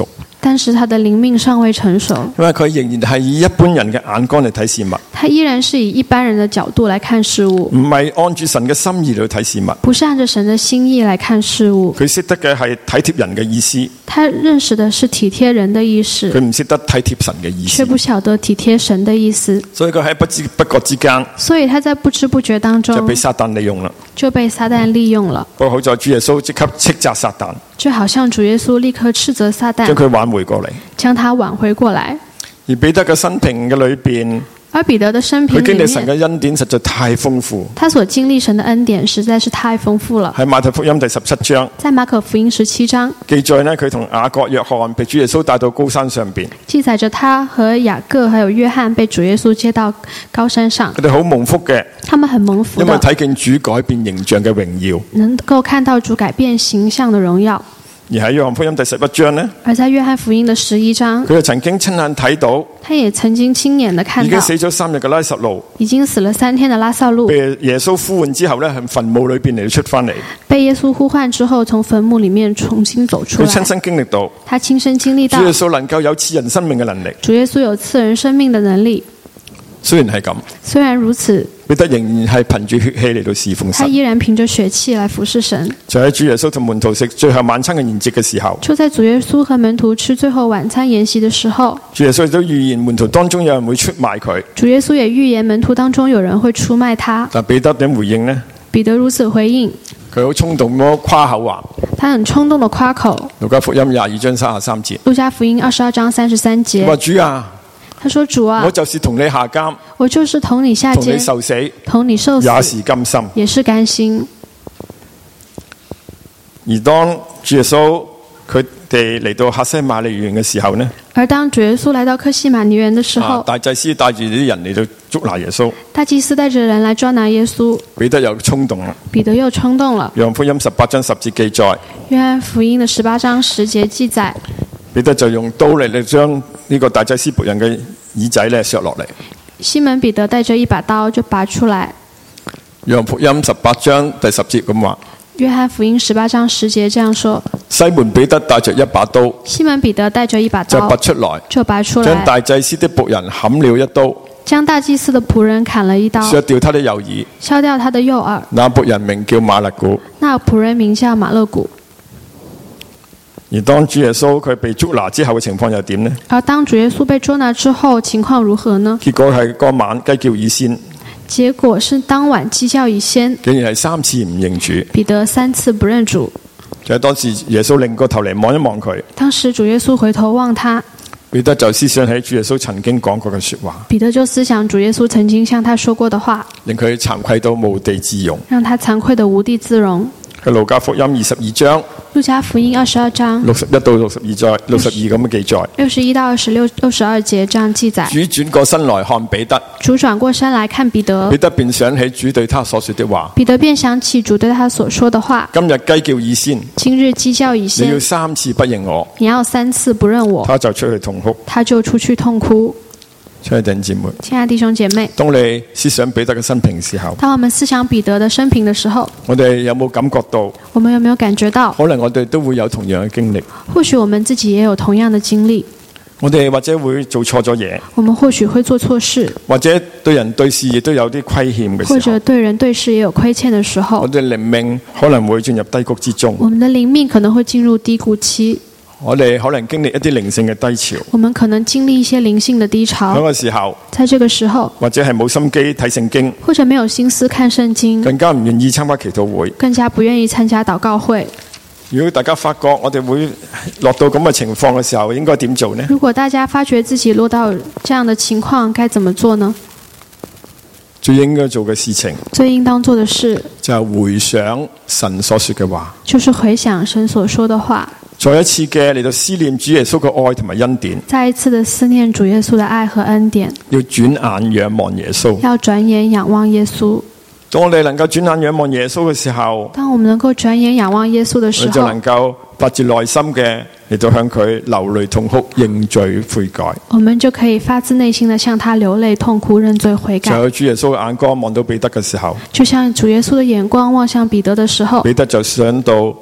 但是他的靈命尚未成熟， 因為佢仍然係以一般人嘅眼光嚟睇事物， 他依然是以一般人的角度來看事物， 唔係按住神嘅心意嚟睇事物。 不是按着神的心意來看事物。 佢識得嘅係體貼人嘅意思， 他認識的是體貼人的意思， 佢唔識得體貼神嘅意思， 卻不曉得體貼神的意思。 所以佢喺不知不覺之間， 所以他在不知不覺當中就被撒旦利用啦。 就被撒旦利用了。 不過好在主耶穌即刻斥責撒旦， 就好像主耶穌立刻斥責撒旦， 將佢挽回過嚟。 將他挽回過來。 而彼得嘅生平嘅裏邊， 而彼得的生平佢經裡歷神面， 嘅恩典實在太豐富。 他所經歷神的恩典實在是太豐富了。 喺馬太福音第十七章在馬可福音十七章記載呢，佢同雅各、約翰被主耶穌帶到高山上邊， 記載着他和雅各還有約翰被主耶穌接到高山上， 佢哋好蒙福嘅， 他們很蒙福因為的， 睇見主改變形象嘅榮耀。 能夠看到主改變形象的榮耀。 而喺約翰福音第十一章呢， 而在約翰福音的十一章， 佢就曾經親眼睇到他也曾經親眼的看到已經死咗三日嘅拉撒路， 已經死了三天的拉撒路被耶穌呼喚之後呢，喺墳墓裏邊嚟出翻嚟， 被耶穌呼喚之後從墳墓裡面重新走出來。 佢親身經歷到他親身經歷到主耶穌能夠有賜人生命嘅能力。 主耶穌有賜人生命的能力。 雖然係咁， 雖然如此， 彼得仍然係憑住血氣嚟到侍奉神。 他依然憑着血氣來服侍神。 就喺主耶穌同門徒食最後晚餐嘅筵席嘅時候， 就在主耶穌和門徒吃最後晚餐筵席的時候， 主耶穌亦都預言門徒當中有人會出賣佢。 主耶穌也預言門徒當中有人會出賣他。 但彼得點回應呢？ 彼得如此回應， 佢好衝動咁誇口話， 他很衝動的誇口。 路加福音廿二章三十三節， 路加福音二十二章三十三節， 話主啊， 他說主啊， 我就是同你下監， 我就是同你下同你監， 受死， 同你受死， 也是甘心。 也是甘心。 而當主耶穌佢哋嚟到客西馬尼園嘅時候呢， 而當主耶穌來到客西馬尼園的時候， 啊大祭司帶住啲人嚟到捉拿耶穌， 大祭司帶着人來抓拿耶穌， 彼得又衝動啦。 彼得又衝動了。 約翰福音十八章十節記載， 約翰福音的十八章十節記載， 彼得就用刀嚟嚟將呢個大祭司僕人嘅耳仔咧削落嚟。 西門彼得帶着一把刀就拔出來。 約翰福音十八章第十節咁話， 約翰福音十八章十節這樣說： 西門彼得帶着一把刀， 西門彼得帶着一把就刀拔出來， 就拔出來， 將大祭司的僕人砍了一刀， 將大祭司的僕人砍了一刀， 削掉他的右耳。 削掉他的右耳。 那僕人名叫馬勒古。 那僕人名叫馬勒古。 而當主耶穌佢被捉拿之後嘅情況又點呢？ 而當主耶穌被捉拿之後，情況如何呢？ 結果係嗰晚雞叫以先， 結果是當晚雞叫以先， 竟然係三次唔認主。 彼得三次不認主。 就係當時耶穌擰個頭嚟望一望佢， 當時主耶穌回頭望他， 彼得就思想起主耶穌曾經講過嘅說話， 彼得就思想主耶穌曾經向他說過的話， 令佢慚愧到無地自容。 讓他慚愧得無地自容。 喺路加福音二十二章路加福音二十二章六十一到六十二載六十二咁嘅記載， 六十一到二十六六十二節這樣記載。 主轉過身來看彼得， 主轉過身來看彼得， 彼得便想起主對他所說的話。 彼得便想起主對他所說的話。 今日雞叫以先， 今日雞叫以你先， 要三次不認我， 你要三次不認我， 他就出去痛哭。 他就出去痛哭。 親愛的弟兄姊妹， 親愛的弟兄姐妹， 當你思想彼得嘅生平時候， 當我們思想彼得的生平的時候， 我哋有冇感覺到？ 我們有沒有感覺到？ 可能我哋都會有同樣嘅經歷。 或許我們自己也有同樣的經歷。 我哋或者會做錯咗嘢， 我們或許會做錯事， 或者對人對事亦都有啲虧欠嘅或者時候， 對人對事也有虧欠的時候我，哋靈命可能會進入低谷之中。 我們的靈命可能會進入低谷期， 我哋可能經歷一啲靈性嘅低潮。 我們可能經歷一些靈性的低嗰潮。 個時候， 在這個時候， 或者係冇心機睇聖經， 或者沒有心思看聖經， 更加唔願意參加祈禱會。 更加不願意參加禱告會。 如果大家發覺我哋會落到咁嘅情況嘅時候，應該點做呢？ 如果大家發覺自己落到這樣的情況，該怎麼做呢？ 最應該做嘅事情最應當做的事， 就係回想神所說嘅話， 就是回想神所說的話， 再一次嘅嚟到思念主耶穌嘅愛同埋恩典， 再一次的思念主耶穌的愛和恩典， 要轉眼仰望耶穌。 要轉眼仰望耶穌。 當我哋能夠轉眼仰望耶穌嘅時候， 當我們能夠轉眼仰望耶穌的時候我哋就能，夠發自內心嘅嚟到向佢流淚痛哭認罪悔改。 我們就可以發自內心的向他流淚痛哭認罪悔改。 就喺主耶穌嘅眼光望到彼得嘅時候， 就像主耶穌的眼光望向彼得的時候， 彼得就想到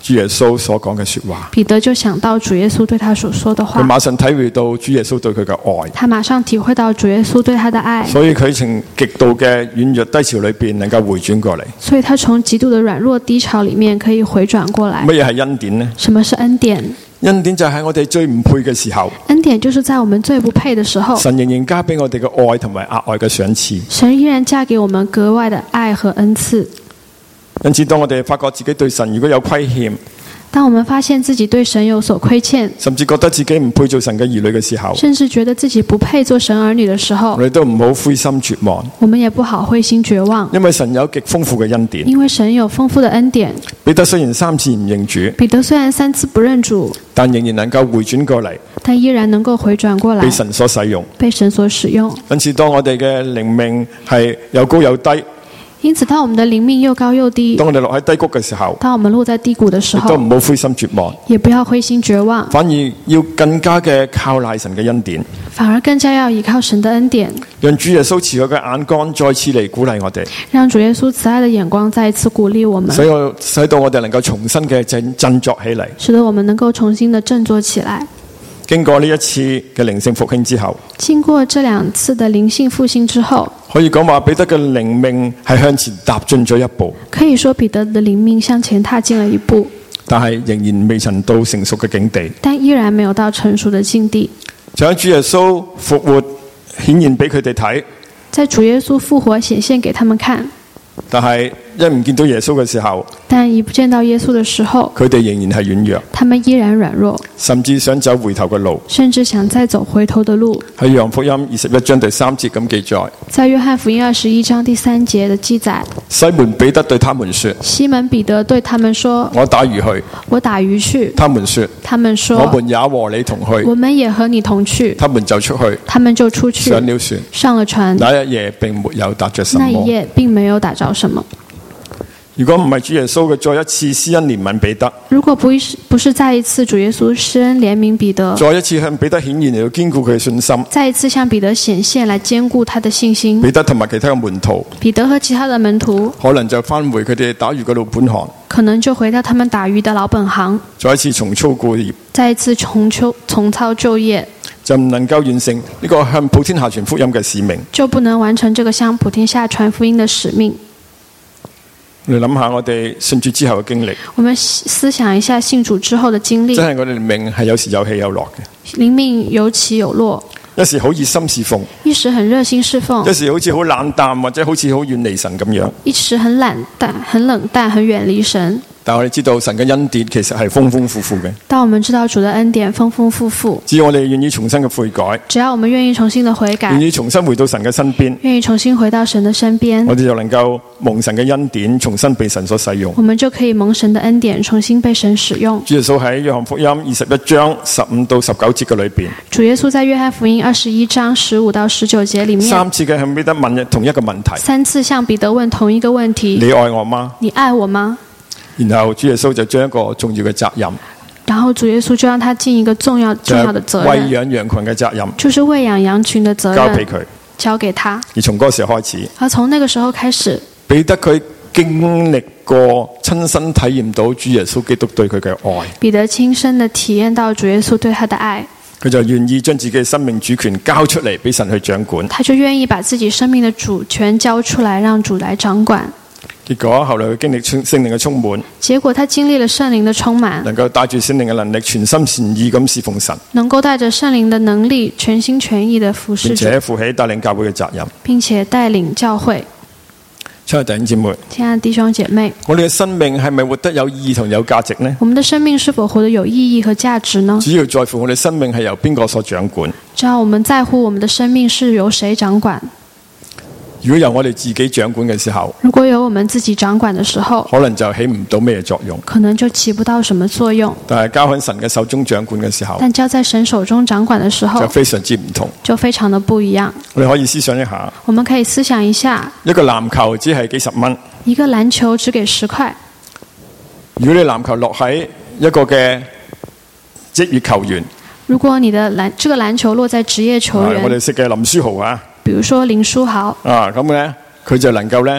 主耶穌所講嘅說話， 彼得就想到主耶穌對他所說的佢話， 馬上體會到主耶穌對佢嘅愛， 他馬上體會到主耶穌對他的愛， 所以佢從極度嘅軟弱低潮裏邊能夠回轉過嚟。 所以他從極度的軟弱低潮裡面可以回轉過來。 乜嘢係恩典呢？ 什麼是恩典？ 恩典就係我哋最唔配嘅時候， 恩典就是在我們最不配的時候， 神仍然加俾我哋嘅愛同埋額外嘅賞賜。 神依然加給我們格外的愛和恩賜。 因此，當我哋發覺自己對神如果有虧欠， 當我們發現自己對神有所虧欠， 甚至覺得自己唔配做神嘅兒女嘅時候， 甚至覺得自己不配做神兒女的時候， 我哋都唔好灰心絕望， 我們也不好灰心絕望， 因為神有極豐富嘅恩典。 因為神有豐富的恩典。 彼得雖然三次唔認主， 彼得雖然三次不認主， 但仍然能夠回轉過嚟， 但依然能夠回轉過來， 被神所使用。 被神所使用。 因此，當我哋嘅靈命係有高有低， 因此，當我們的靈命又高又低， 當我哋落喺低谷嘅時候， 當我們落在低谷的時候， 亦都唔好灰心絕望， 也不要灰心絕望， 反而要更加嘅靠賴神嘅恩典， 反而更加要依靠神的恩典， 讓主耶穌慈愛嘅眼光再次嚟鼓勵我哋， 讓主耶穌慈愛的眼光再一次鼓勵我們， 使我使到我哋能夠重新嘅振振作起嚟。 使得我們能夠重新的振作起來。 經過呢一次嘅靈性復興之後， 經過這兩次的靈性復興之後， 可以講話彼得嘅靈命係向前踏進咗一步， 可以說彼得的靈命向前踏進了一步， 但係仍然未曾到成熟嘅境地， 但依然沒有到成熟的境地。 就喺主耶穌復活顯現俾佢哋睇， 在主耶穌復活顯現給他們看， 但係一唔見到耶穌嘅時候， 但一不見到耶穌的時候， 佢哋仍然係軟弱， 他們依然軟弱， 甚至想走回頭嘅路。 甚至想再走回頭的路。 喺約翰福音二十一章第三節咁記載， 在約翰福音二十一章第三節的記載， 西門彼得對他們說： 西門彼得對他們說： 我打魚去。 我打魚去。 他們說： 他們說： 我們也和你同去。 我們也和你同去。 他們就出去， 他們就出去， 上了船。 上了船。 那一夜並沒有打着什麼。 那一夜並沒有打着什麼。 如果唔係主耶穌嘅再一次施恩憐憫彼得， 如果不是不是再一次主耶穌施恩憐憫彼得， 再一次向彼得顯現嚟到堅固佢嘅信心， 再一次向彼得顯現來堅固他的信心， 彼得同埋其他嘅門徒， 彼得和其他的門徒可能就翻回佢哋打魚嘅老本行， 可能就回到他們打魚的老本行， 再一次重操故業， 再一次重操重操舊業， 就唔能夠完成呢個向普天下傳福音嘅使命， 就不能完成這個向普天下傳福音的使命。 你諗下我哋信主之後嘅經歷， 我們思想一下信主之後的經歷， 真係我哋命係有時有起有落嘅， 靈命有起有落， 一時好熱心侍奉， 一時很熱心侍奉， 一時好似好冷淡或者好似好遠離神咁樣， 一時很冷淡、很冷淡、很遠離神。 但我哋知道神嘅恩典其實係豐豐富富嘅。 但我們知道主的恩典豐豐富富， 只要我哋願意重新嘅悔改， 只要我們願意重新的悔改， 願意重新回到神嘅身邊， 願意重新回到神的身邊， 我哋就能夠蒙神嘅恩典，重新被神所使用。 我們就可以蒙神的恩典，重新被神使用。 主耶穌喺約翰福音二十一章十五到十九節嘅裏邊， 主耶穌在約翰福音二十一章十五到十九節裏面， 三次嘅向彼得問同一個問題， 三次向彼得問同一個問題： 你愛我嗎？ 你愛我嗎？ 然後主耶穌就將一個重要嘅責任， 然後主耶穌就讓他盡一個重要重要的責餵任， 養羊群嘅責任， 就是餵養羊群的責任， 交俾佢， 交給他。 而從嗰個時候開始， 而從那個時候開始， 彼得佢經歷過親身體驗到主耶穌基督對佢嘅愛， 彼得親身的體驗到主耶穌對他的愛， 佢就願意將自己嘅生命主權交出嚟俾神去掌管。 他就願意把自己生命的主權交出來，讓主來掌管。 結果後來佢經歷聖靈嘅充滿， 結果他經歷了聖靈的充滿， 能夠帶住聖靈嘅能力，全心全意咁侍奉神， 能夠帶着聖靈的能力，全心全意的服侍主， 並且負起帶領教會嘅責任， 並且帶領教會。 親愛弟兄姊妹， 親愛的弟兄姐妹， 我哋嘅生命係咪活得有意義同有價值呢？ 我們的生命是否活得有意義和價值呢？ 主要在乎我哋生命係由邊個所掌管。 只要我們在乎我們的生命是由誰掌管。 如果由我哋自己掌管嘅時候， 如果由我們自己掌管的時候， 可能就起唔到咩作用。 可能就起不到什麼作用。 但係交喺神嘅手中掌管嘅時候， 但交在神手中掌管的時候， 就非常之唔同， 就非常的不一樣。 我哋可以思想一下， 我們可以思想一下， 一個籃球只係幾十蚊， 一個籃球只給十塊。 如果你籃球落喺一個嘅職業球員， 如果你的籃這個籃球落在職業球員， 我哋識嘅林書豪啊， 比如說林書豪啊咁咧，佢就能夠咧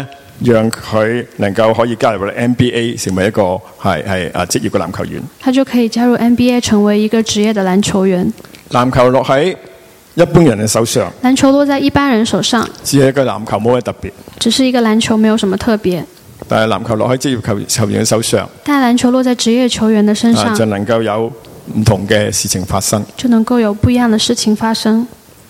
讓佢能夠可以加入 N B A 成為一個係係啊職業嘅籃球員。 他就可以加入 N B A 成為一個職業的籃球員。 籃球落喺一般人嘅手上， 籃球落在一般人手上， 只係一個籃球冇乜特別。 只是一個籃球，沒有什麼特別。 但係籃球落喺職業球球員嘅手上， 但籃球落在職業球員的身上， 啊、就能夠有唔同嘅事情發生， 就能夠有不一樣的事情發生。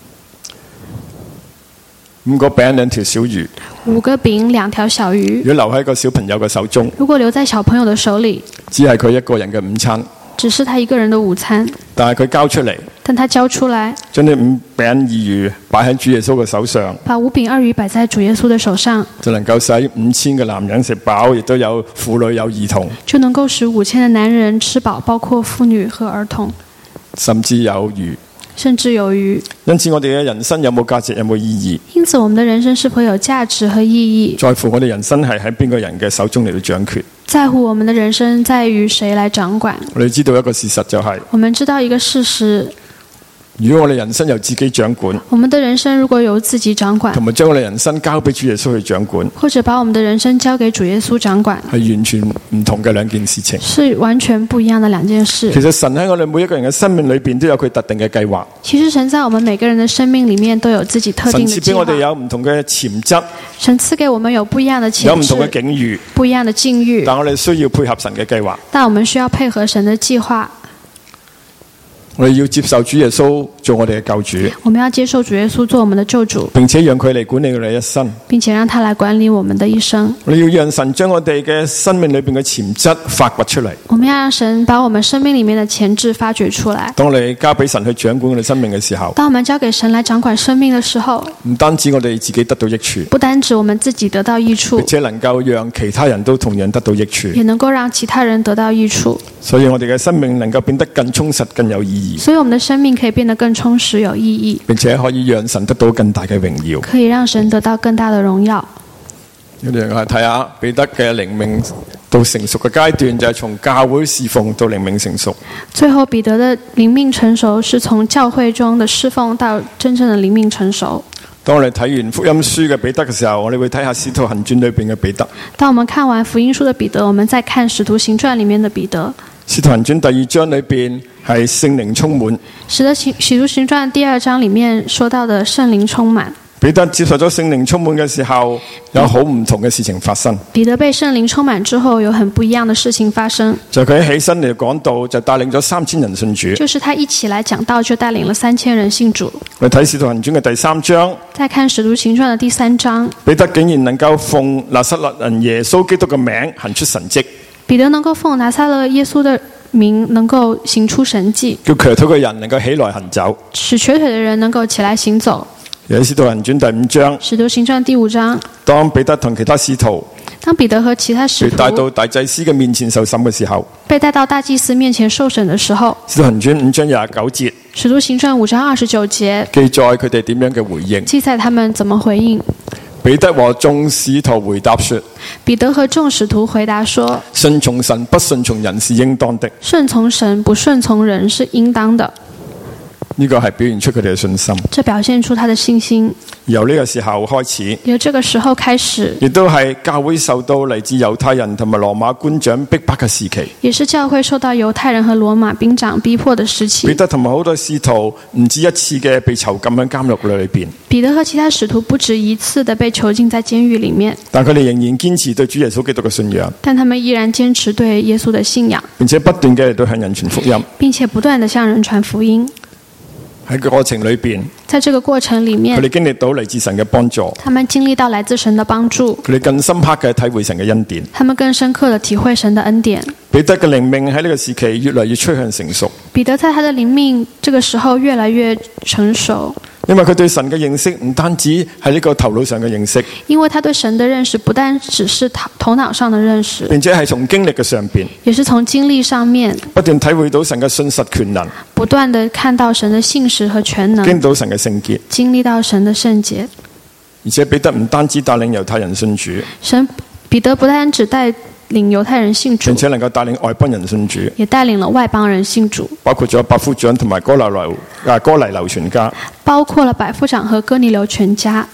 五個餅兩條小魚， 五個餅兩條小魚， 如果留喺一個小朋友嘅手中， 如果留在小朋友的手裏， 只係佢一個人嘅午餐， 只是他一個人的午餐。 但係佢交出嚟， 但他交出來， 將啲五餅二魚擺喺主耶穌嘅手上， 把五餅二魚擺在主耶穌的手上， 就能夠使五千個男人食飽，亦都有婦女有兒童， 就能夠使五千的男人吃飽，包括婦女和兒童， 甚至有魚。 甚至有餘。 因此我哋嘅人生有冇價值，有冇意義？ 因此我們的人生是否有價值和意義， 在乎我哋人生係喺邊個人嘅手中嚟到掌權。 在乎我們的人生在於誰來掌管。 我哋知道一個事實就係、是， 我們知道一個事實， 如果我哋人生由自己掌管， 我們的人生如果由自己掌管， 同埋將我哋人生交俾主耶穌去掌管， 或者把我們的人生交給主耶穌掌管， 係完全唔同嘅兩件事情， 是完全不一樣的兩件事。 其實神喺我哋每一個人嘅生命裏邊都有佢特定嘅計劃。 其實神在我們每個人的生命裡面都有自己特定的計劃。 神賜俾我哋有唔同嘅潛質， 神賜給我們有不一樣的潛質， 有唔同嘅境遇， 不一樣的境遇。 但我哋需要配合神嘅計劃。 但我們需要配合神的計劃。 我哋要接受主耶穌做我哋嘅救主， 我們要接受主耶穌做我們的救主， 並且讓佢嚟管理我哋一生， 並且讓他來管理我們的一生。 我哋要讓神將我哋嘅生命裏邊嘅潛質發掘出嚟。 我們要讓神把我們生命裡面的潛質發掘出來。 當我哋交俾神去掌管我哋生命嘅時候， 當我們交給神來掌管生命的時候， 唔單止我哋自己得到益處， 不單止我們自己得到益處， 並且能夠讓其他人都同樣得到益處， 也能夠讓其他人得到益處。 所以我哋嘅生命能夠變得更充實、更有意義。 所以我們的生命可以變得更充實、有意義， 並且可以讓神得到更大嘅榮耀， 可以讓神得到更大的榮耀。 我哋睇下彼得嘅靈命到成熟嘅階段，就係從教會侍奉到靈命成熟。 最後彼得的靈命成熟是從教會中的侍奉到真正的靈命成熟。 當我哋睇完福音書嘅彼得嘅時候，我哋會睇下使徒行傳裏邊嘅彼得。 當我們看完福音書的彼得，我們再看使徒行傳裡面的彼得。 使徒行傳第二章裏邊係聖靈充滿。 使得使徒行傳第二章裡面說到的聖靈充滿。 彼得接受咗聖靈充滿嘅時候，有好唔同嘅事情發生。 彼得被聖靈充滿之後，有很不一樣的事情發生。 就佢起身嚟講道，就帶領咗三千人信主。 就是他一起來講道，就帶領了三千人信主。 我哋睇使徒行傳嘅第三章。 再看使徒行傳的第三章。 彼得竟然能夠奉拿撒勒人耶穌基督嘅名行出神蹟。彼得能夠奉拿撒勒耶穌的名能夠行出神蹟， 叫瘸腿嘅人能夠起來行走， 使瘸腿的人能夠起來行走。 喺使徒行傳第五章， 使徒行傳第五章， 當彼得同其他使徒， 當彼得和其他使徒被帶到大祭司嘅面前受審嘅時候， 被帶到大祭司面前受審的時候， 使徒行傳五章廿九節， 使徒行傳五章二十九節記載佢哋點樣嘅回應， 記載他們怎麼回應。 彼得和眾使徒回答說， 彼得和眾使徒回答說， 順從神不順從人是應當的， 順從神不順從人是應當的。 呢個係表現出佢哋嘅信心， 這表現出他的信心。 由呢個時候開始， 由這個時候開始， 亦都係教會受到嚟自猶太人同埋羅馬官長逼迫嘅時期， 也是教會受到猶太人和羅馬兵長逼迫的時期。 彼得同埋好多使徒唔止一次嘅被囚禁喺監獄裏邊， 彼得和其他使徒不止一次的被囚禁在監獄裏面， 但佢哋仍然堅持對主耶穌基督嘅信仰， 但他們依然堅持對耶穌的信仰， 並且不斷嘅嚟到向人傳福音， 並且不斷的向人傳福音。 喺過程裏邊， 在這個過程裡面， 佢哋經歷到嚟自神嘅幫助， 他們經歷到來自神的幫助， 佢哋更深刻嘅體會神嘅恩典， 他們更深刻的體會神的恩典。 彼得嘅靈命喺呢個時期越嚟越趨向成熟， 彼得在他的靈命這個時候越來越成熟， 因為佢對神嘅認識唔單止係呢個頭腦上嘅認識， 因為他對神的認識不單只是頭腦上的認識， 並且係從經歷嘅上邊， 也是從經歷上面不斷體會到神嘅信實權能， 不斷的看到神的信實和權能， 經到神嘅聖潔， 經歷到神的聖潔。 而且彼得唔單止帶領猶太人信主， 神彼得不單只帶領猶太人信主， 並且能夠帶領外邦人信主， 也帶領了外邦人信主， 包括咗百夫長同埋哥尼流啊哥尼流全家， 包括了百夫長和哥尼流全家。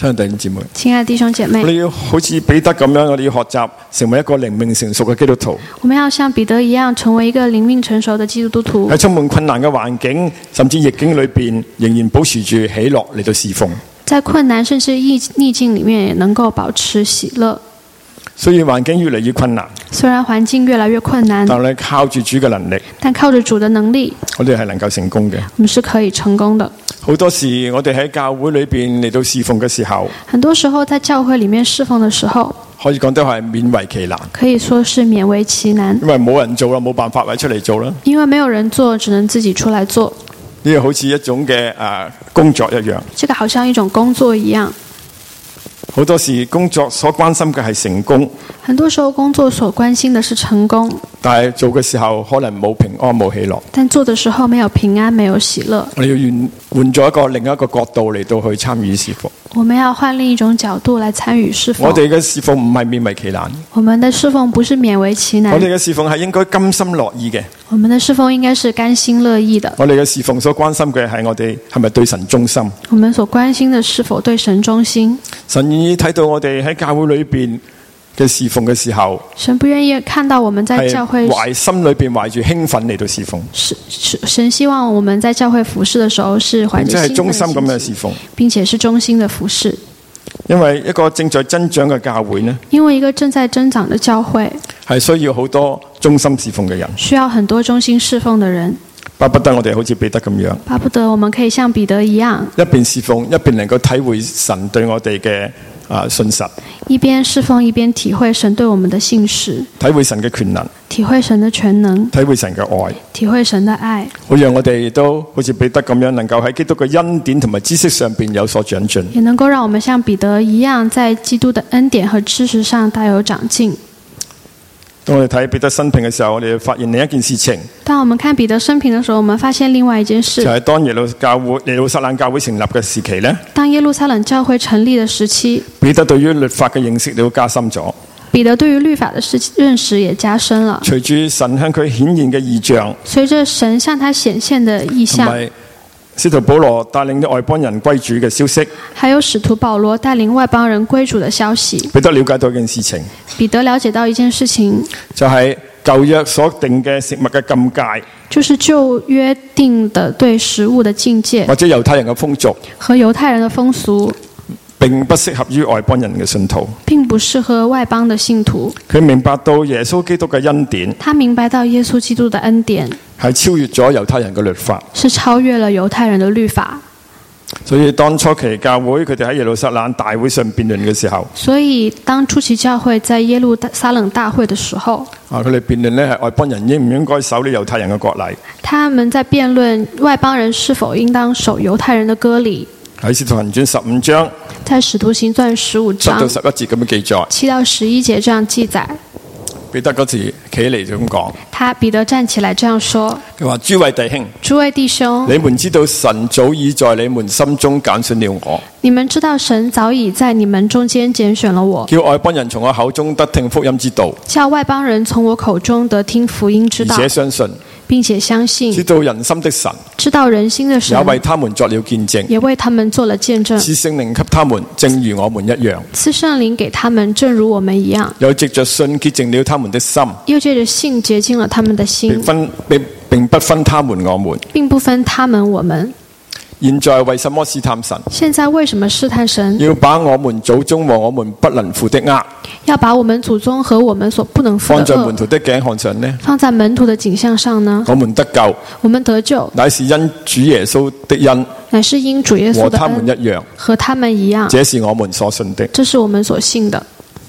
親愛的弟兄姊妹， 親愛的弟兄姐我妹， 哋要好似彼得咁樣，我哋要學習成為一個靈命成熟嘅基督徒。 我們要像彼得一樣，成為一個靈命成熟的基督徒。 喺充滿困難嘅環境，甚至逆境裏邊，仍然保持住喜樂嚟到侍奉。 在困難甚至逆逆境裡面，也能夠保持喜樂。 雖然環境越嚟越困難， 雖然環境越來越困難， 但係靠住主嘅能力， 但靠着主的能力， 我哋係能夠成功嘅。 我們是可以成功的。 好多時我哋喺教會裏邊嚟到侍奉嘅時候， 很多時候在教會裡面侍奉的時候， 可以講都係勉為其難， 可以說是勉為其難， 因為冇人做啦，冇辦法為出嚟做啦。 因為沒有人做，只能自己出來做。 呢個好似一種嘅誒、呃、工作一樣， 這個好像一種工作一樣。 好多時工作所關心嘅係成功， 很多時候工作所關心的是成功， 但係做嘅時候可能冇平安冇喜樂。 但做的時候沒有平安，沒有喜樂。 我哋要換換咗一個另一個角度嚟到去參與侍奉。 我們要換另一種角度來參與侍奉。 我哋嘅侍奉唔係勉為其難， 我們的侍奉不是勉為其難。 我哋嘅侍奉係應該甘心樂意嘅。 我們的侍奉應該是甘心樂意的。 我哋嘅侍奉所關心嘅係我哋係咪對神忠心。 我們所關心的是否對神忠心。 神願意睇到我哋喺教會裏邊嘅侍奉嘅時候， 神不願意看到我們在教會懷心裏邊懷住興奮嚟到侍奉。 是是神希望我們在教會服侍的時候是懷着興奮的心情， 即係忠心咁樣侍奉， 並且是忠心的服侍。 因為一個正在增長嘅教會呢， 因為一個正在增長的教會係需要好多忠心侍奉嘅人， 需要很多忠心侍奉的人。 巴不得我哋好似彼得咁樣， 巴不得我們可以像彼得一樣， 一邊侍奉一邊能夠體會神對我哋嘅啊信實， 一邊侍奉一邊體會神對我們的信實， 體會神嘅權能， 體會神的全能， 體會神嘅愛， 體會神的愛， 好讓我哋亦都好似彼得咁樣，能夠喺基督嘅恩典同埋知識上邊有所長進， 也能夠讓我們像彼得一樣，在基督的恩典和知識上大有長進。 當我哋睇彼得生平嘅時候，我哋發現另一件事情， 當我們看彼得生平的時候，我們發現另外一件事， 就係當耶路教會耶路撒冷教會成立嘅時期呢， 當耶路撒冷教會成立的時期， 彼得對於律法嘅認識都加深咗。 彼得對於律法的認識也加深了。 隨住神向佢顯現嘅異象， 隨着神向他顯現的異象， 同埋使徒保羅帶領啲外邦人歸主嘅消息， 還有使徒保羅帶領外邦人歸主的消息， 彼得了解到一件事情， 彼得了解到一件事情， 就係舊約所定嘅食物嘅禁戒， 就是舊約定的對食物的境界， 或者猶太人嘅風俗和猶太人的風俗， 並不適合於外邦人嘅信徒， 並不適合外邦的信徒。 佢明白到耶穌基督嘅恩典， 他明白到耶穌基督的恩典係超越咗猶太人嘅律法， 是超越了猶太人的律法。 所以當初期教會佢哋喺耶路撒冷大會上辯論嘅時候， 所以當初期教會在耶路撒冷大會的時候， 啊，佢哋辯論呢係外邦人應唔應該守呢猶太人嘅國禮。 他們在辯論外邦人是否應當守猶太人的割禮。 喺使徒行傳十五章， 在使徒行傳十五章七到十一節咁樣記載， 七到十一節這樣記載。 彼得嗰時企嚟就咁講， 他彼得站起來這樣說： 佢話諸位弟兄， 諸位弟兄， 你們知道神早已在你們心中揀選了我， 你們知道神早已在你們中間揀選了我， 叫外邦人從我口中得聽福音之道， 叫外邦人從我口中得聽福音之道， 而且相信， 並且相信， 知道人心的神， 知道人心的神， 也為他們作了見證， 也為他們做了見證， 賜聖靈給他們，正如我們一樣， 賜聖靈給他們，正如我們一樣， 又藉着信潔淨了他們的心， 又借着信潔淨了他們的心， 並分並並不分他們我們， 並不分他們我們。 現在為什麼試探神？ 現在為什麼試探神？ 要把我們祖宗和我們不能負的軛， 要把我們祖宗和我們所不能負放在的軛門徒的頸項上呢？ 放在門徒的頸項上呢？ 我們得救， 我們得救， 乃是因主耶穌的恩， 乃是因主耶穌的和他們一恩， 樣， 和他們一樣。 這是我們所信的。 這是我們所信的。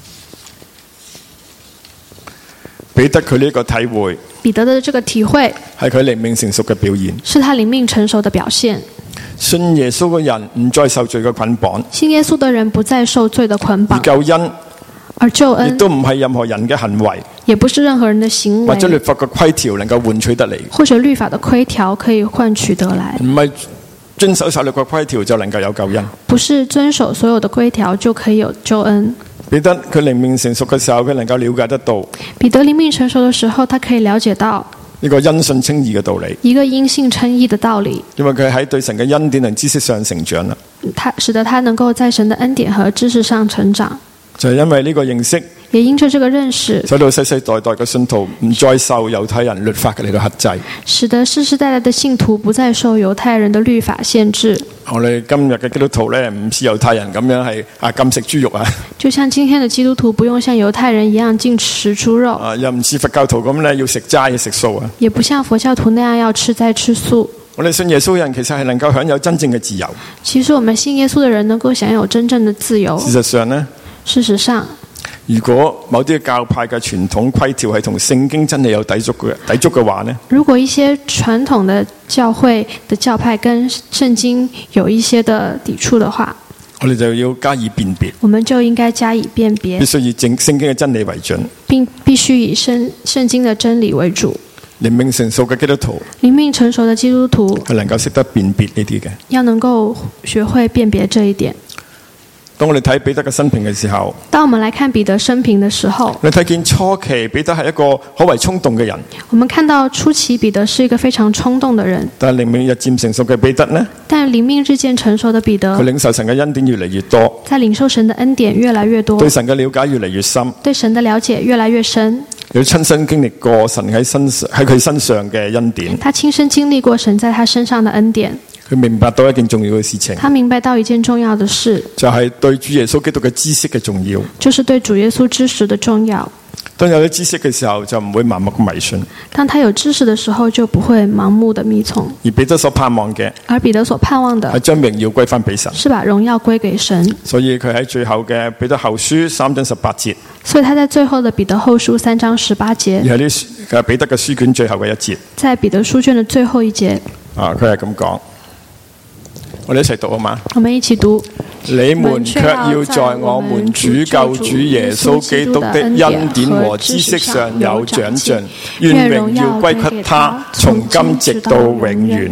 彼得佢呢個體會， 彼得的這個體會， 係佢靈命成熟嘅表現。 是他靈命成熟的表現。 信耶穌嘅人唔再受罪嘅捆綁， 信耶穌的人不再受罪的捆綁， 而救恩而救亦恩都唔係任何人嘅行為， 也不是任何人的行為， 或者律法嘅規條能夠換取得嚟， 或者律法的規條可以換取得來， 唔係遵守晒律嘅規條就能夠有救恩。 不是遵守所有的規條就可以有救恩。 彼得佢靈命成熟嘅時候，佢能夠了解得到， 彼得靈命成熟的時候，他可以了解到呢個因信稱義嘅道理， 一個因信稱義的道理， 因為佢喺對神嘅恩典同知識上成長啦。 他使得他能夠在神的恩典和知識上成長。 就係因為呢個認識， 也因着這個認識， 使到世世代代嘅信徒唔再受猶太人律法嘅嚟到轄制， 使得世世代代的信徒不再受猶太人的律法限制。 我哋今日嘅基督徒咧，唔似猶太人咁樣係啊禁食豬肉啊， 就像今天的基督徒不用像猶太人一樣禁吃豬肉， 啊又唔似佛教徒咁咧要食齋要食素啊。 也不像佛教徒那樣要吃齋吃素。 我哋信耶穌嘅人其實係能夠享有真正嘅自由。 其實我們信耶穌的人能夠享有真正的自由。 事實上呢， 事實上， 如果某啲教派嘅傳統規條係同聖經真係有抵觸嘅抵觸嘅話呢， 如果一些傳統的教會的教派跟聖經有一些的抵觸的話， 我哋就要加以辨別， 我們就應該加以辨別， 必須以正聖經嘅真理為準， 並必須以聖聖經的真理為主。 靈命成熟嘅基督徒靈命成熟的基督徒係能夠識得辨別呢啲嘅。 要能夠學會辨別這一點。 當我哋睇彼得嘅生平嘅時候， 當我們來看彼得生平的時候， 你睇見初期彼得係一個可謂衝動嘅人， 我們看到初期彼得是一個非常衝動的人， 但係靈命日漸成熟嘅彼得呢， 但靈命日漸成熟的彼得， 佢領受神嘅恩典越嚟越多， 在領受神的恩典越來越多， 對神嘅了解越嚟越深， 對神的了解越來越深， 要親身經歷過神喺身喺佢身上嘅恩典， 他親身經歷過神在他身上的恩典， 佢明白到一件重要嘅事情， 他明白到一件重要的事， 就係對主耶穌基督嘅知識嘅重要， 就是對主耶穌知識的重要。 當有咗知識嘅時候，就唔會盲目迷信。 當他有知識的時候，就不會盲目的迷從。 而彼得所盼望嘅， 而彼得所盼望的係將榮耀歸翻俾神， 是把榮耀歸給神。 所以佢喺最後嘅彼得後書三章十八節， 所以他在最後的彼得後書三章十八節， 而係呢係彼得嘅書卷最後嘅一節， 在彼得書卷的最後一節， 啊，佢係咁講，我哋一齊讀好嘛？ 我們一起讀。 你們卻要在我們主救主耶穌基督的恩典和知識上有長進，願榮耀歸給他，從今直到永遠。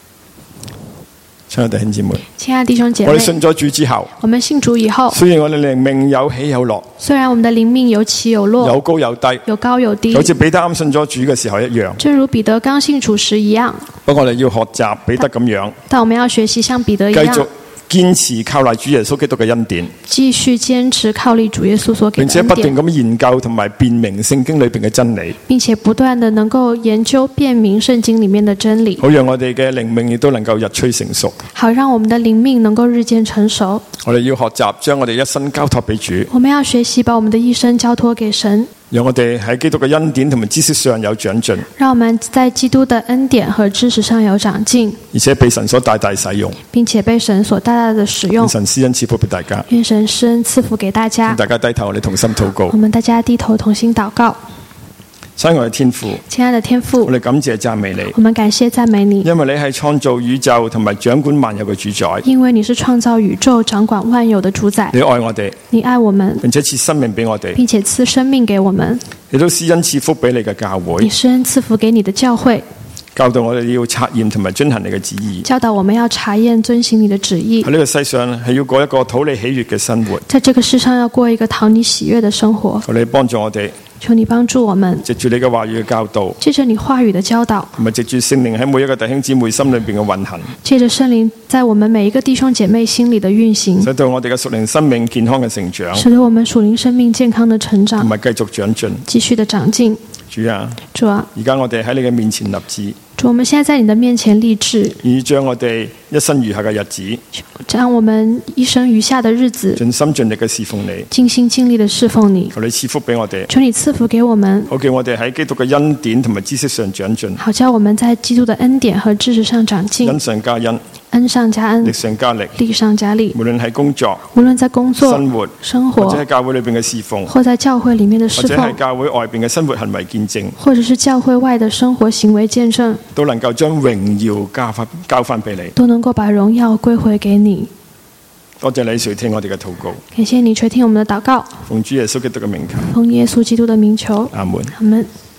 親愛的弟兄姊妹， 親愛的弟兄姐妹， 我哋信咗主之後， 我們信主以後， 雖然我哋靈命有起有落， 雖然我們的靈命有起有落， 有高有低， 有高有低， 好似彼得啱信咗主嘅時候一樣， 正如彼得剛信主時一樣。 不過我哋要學習彼得咁樣， 但我們要學習像彼得一樣， 繼續堅持靠賴主耶穌基督嘅恩典， 繼續堅持靠賴主耶穌所給的恩典， 並且不斷咁研究同埋辨明聖經裏邊嘅真理， 並且不斷的能夠研究辨明聖經裏面的真理， 好讓我哋嘅靈命亦都能夠日趨成熟。 好讓我們的靈命能夠日漸成熟。 我哋要學習將我哋一生交託俾主， 我們要學習把我們的一生交託給神， 讓我哋喺基督嘅恩典同埋知識上有長進， 讓我們在基督的恩典和知識上有長進， 而且被神所大大使用， 並且被神所大大的使用。 願神施恩賜福俾大家， 願神施恩賜福給大家。 大家低頭，我哋同心禱告。 我們大家低頭同心禱告。 親愛的天父， 親愛的天父， 我哋感謝讚美你， 我們感謝讚美你， 因為你係創造宇宙同埋掌管萬有嘅主宰， 因為你是創造宇宙、掌管萬有的主宰。 你愛我哋， 你愛我們， 並且賜生命俾我哋， 並且賜生命給我們， 亦都施恩賜福俾你嘅教會你，施恩賜福給你的教會， 教導我哋要察驗同埋遵行你嘅旨意。 教導我們要查驗遵行你的旨意。 喺呢個世上係要過一個討你喜悅嘅生活， 在這個世上要過一個討你喜悅的生活。 求你幫助我哋， 求你幫助我們， 藉住你嘅話語嘅教導， 借着你話語的教導， 同埋藉住聖靈喺每一個弟兄姊妹心裏邊嘅運行， 借着聖靈在我們每一個弟兄姐妹心裡的運行， 使到我哋嘅屬靈生命健康嘅成長， 使得我們屬靈生命健康的成長， 同埋繼續長進。 繼續的長進。 主啊， 主啊， 而家我哋喺你嘅面前立志， 主，我們現在在你的面前立志， 以將我哋一生餘下嘅日子， 將我們一生餘下的日子盡心盡力嘅侍奉你， 盡心盡力的侍奉你。 求你賜福俾我哋， 求你賜福給我們， 好叫我哋喺基督嘅恩典同埋知識上長進， 好叫我們在基督的恩典和知識上長進， 恩上加恩， 恩上加恩， 力上加力， 力上加力。 無論喺工作、 無論在工作、 生活、 生活， 或者喺教會裏邊嘅侍奉， 或在教會裡面的侍或者喺奉， 教會外邊嘅生活行為見證， 或者是教會外的生活行為見證， 都能夠將榮耀交翻交翻俾你。 都能夠把榮耀歸回給你。 多謝你垂聽我哋嘅禱告， 感謝你垂聽我們的禱告， 奉主耶穌基督嘅名求， 奉耶穌基督的名求， 阿門。 阿門。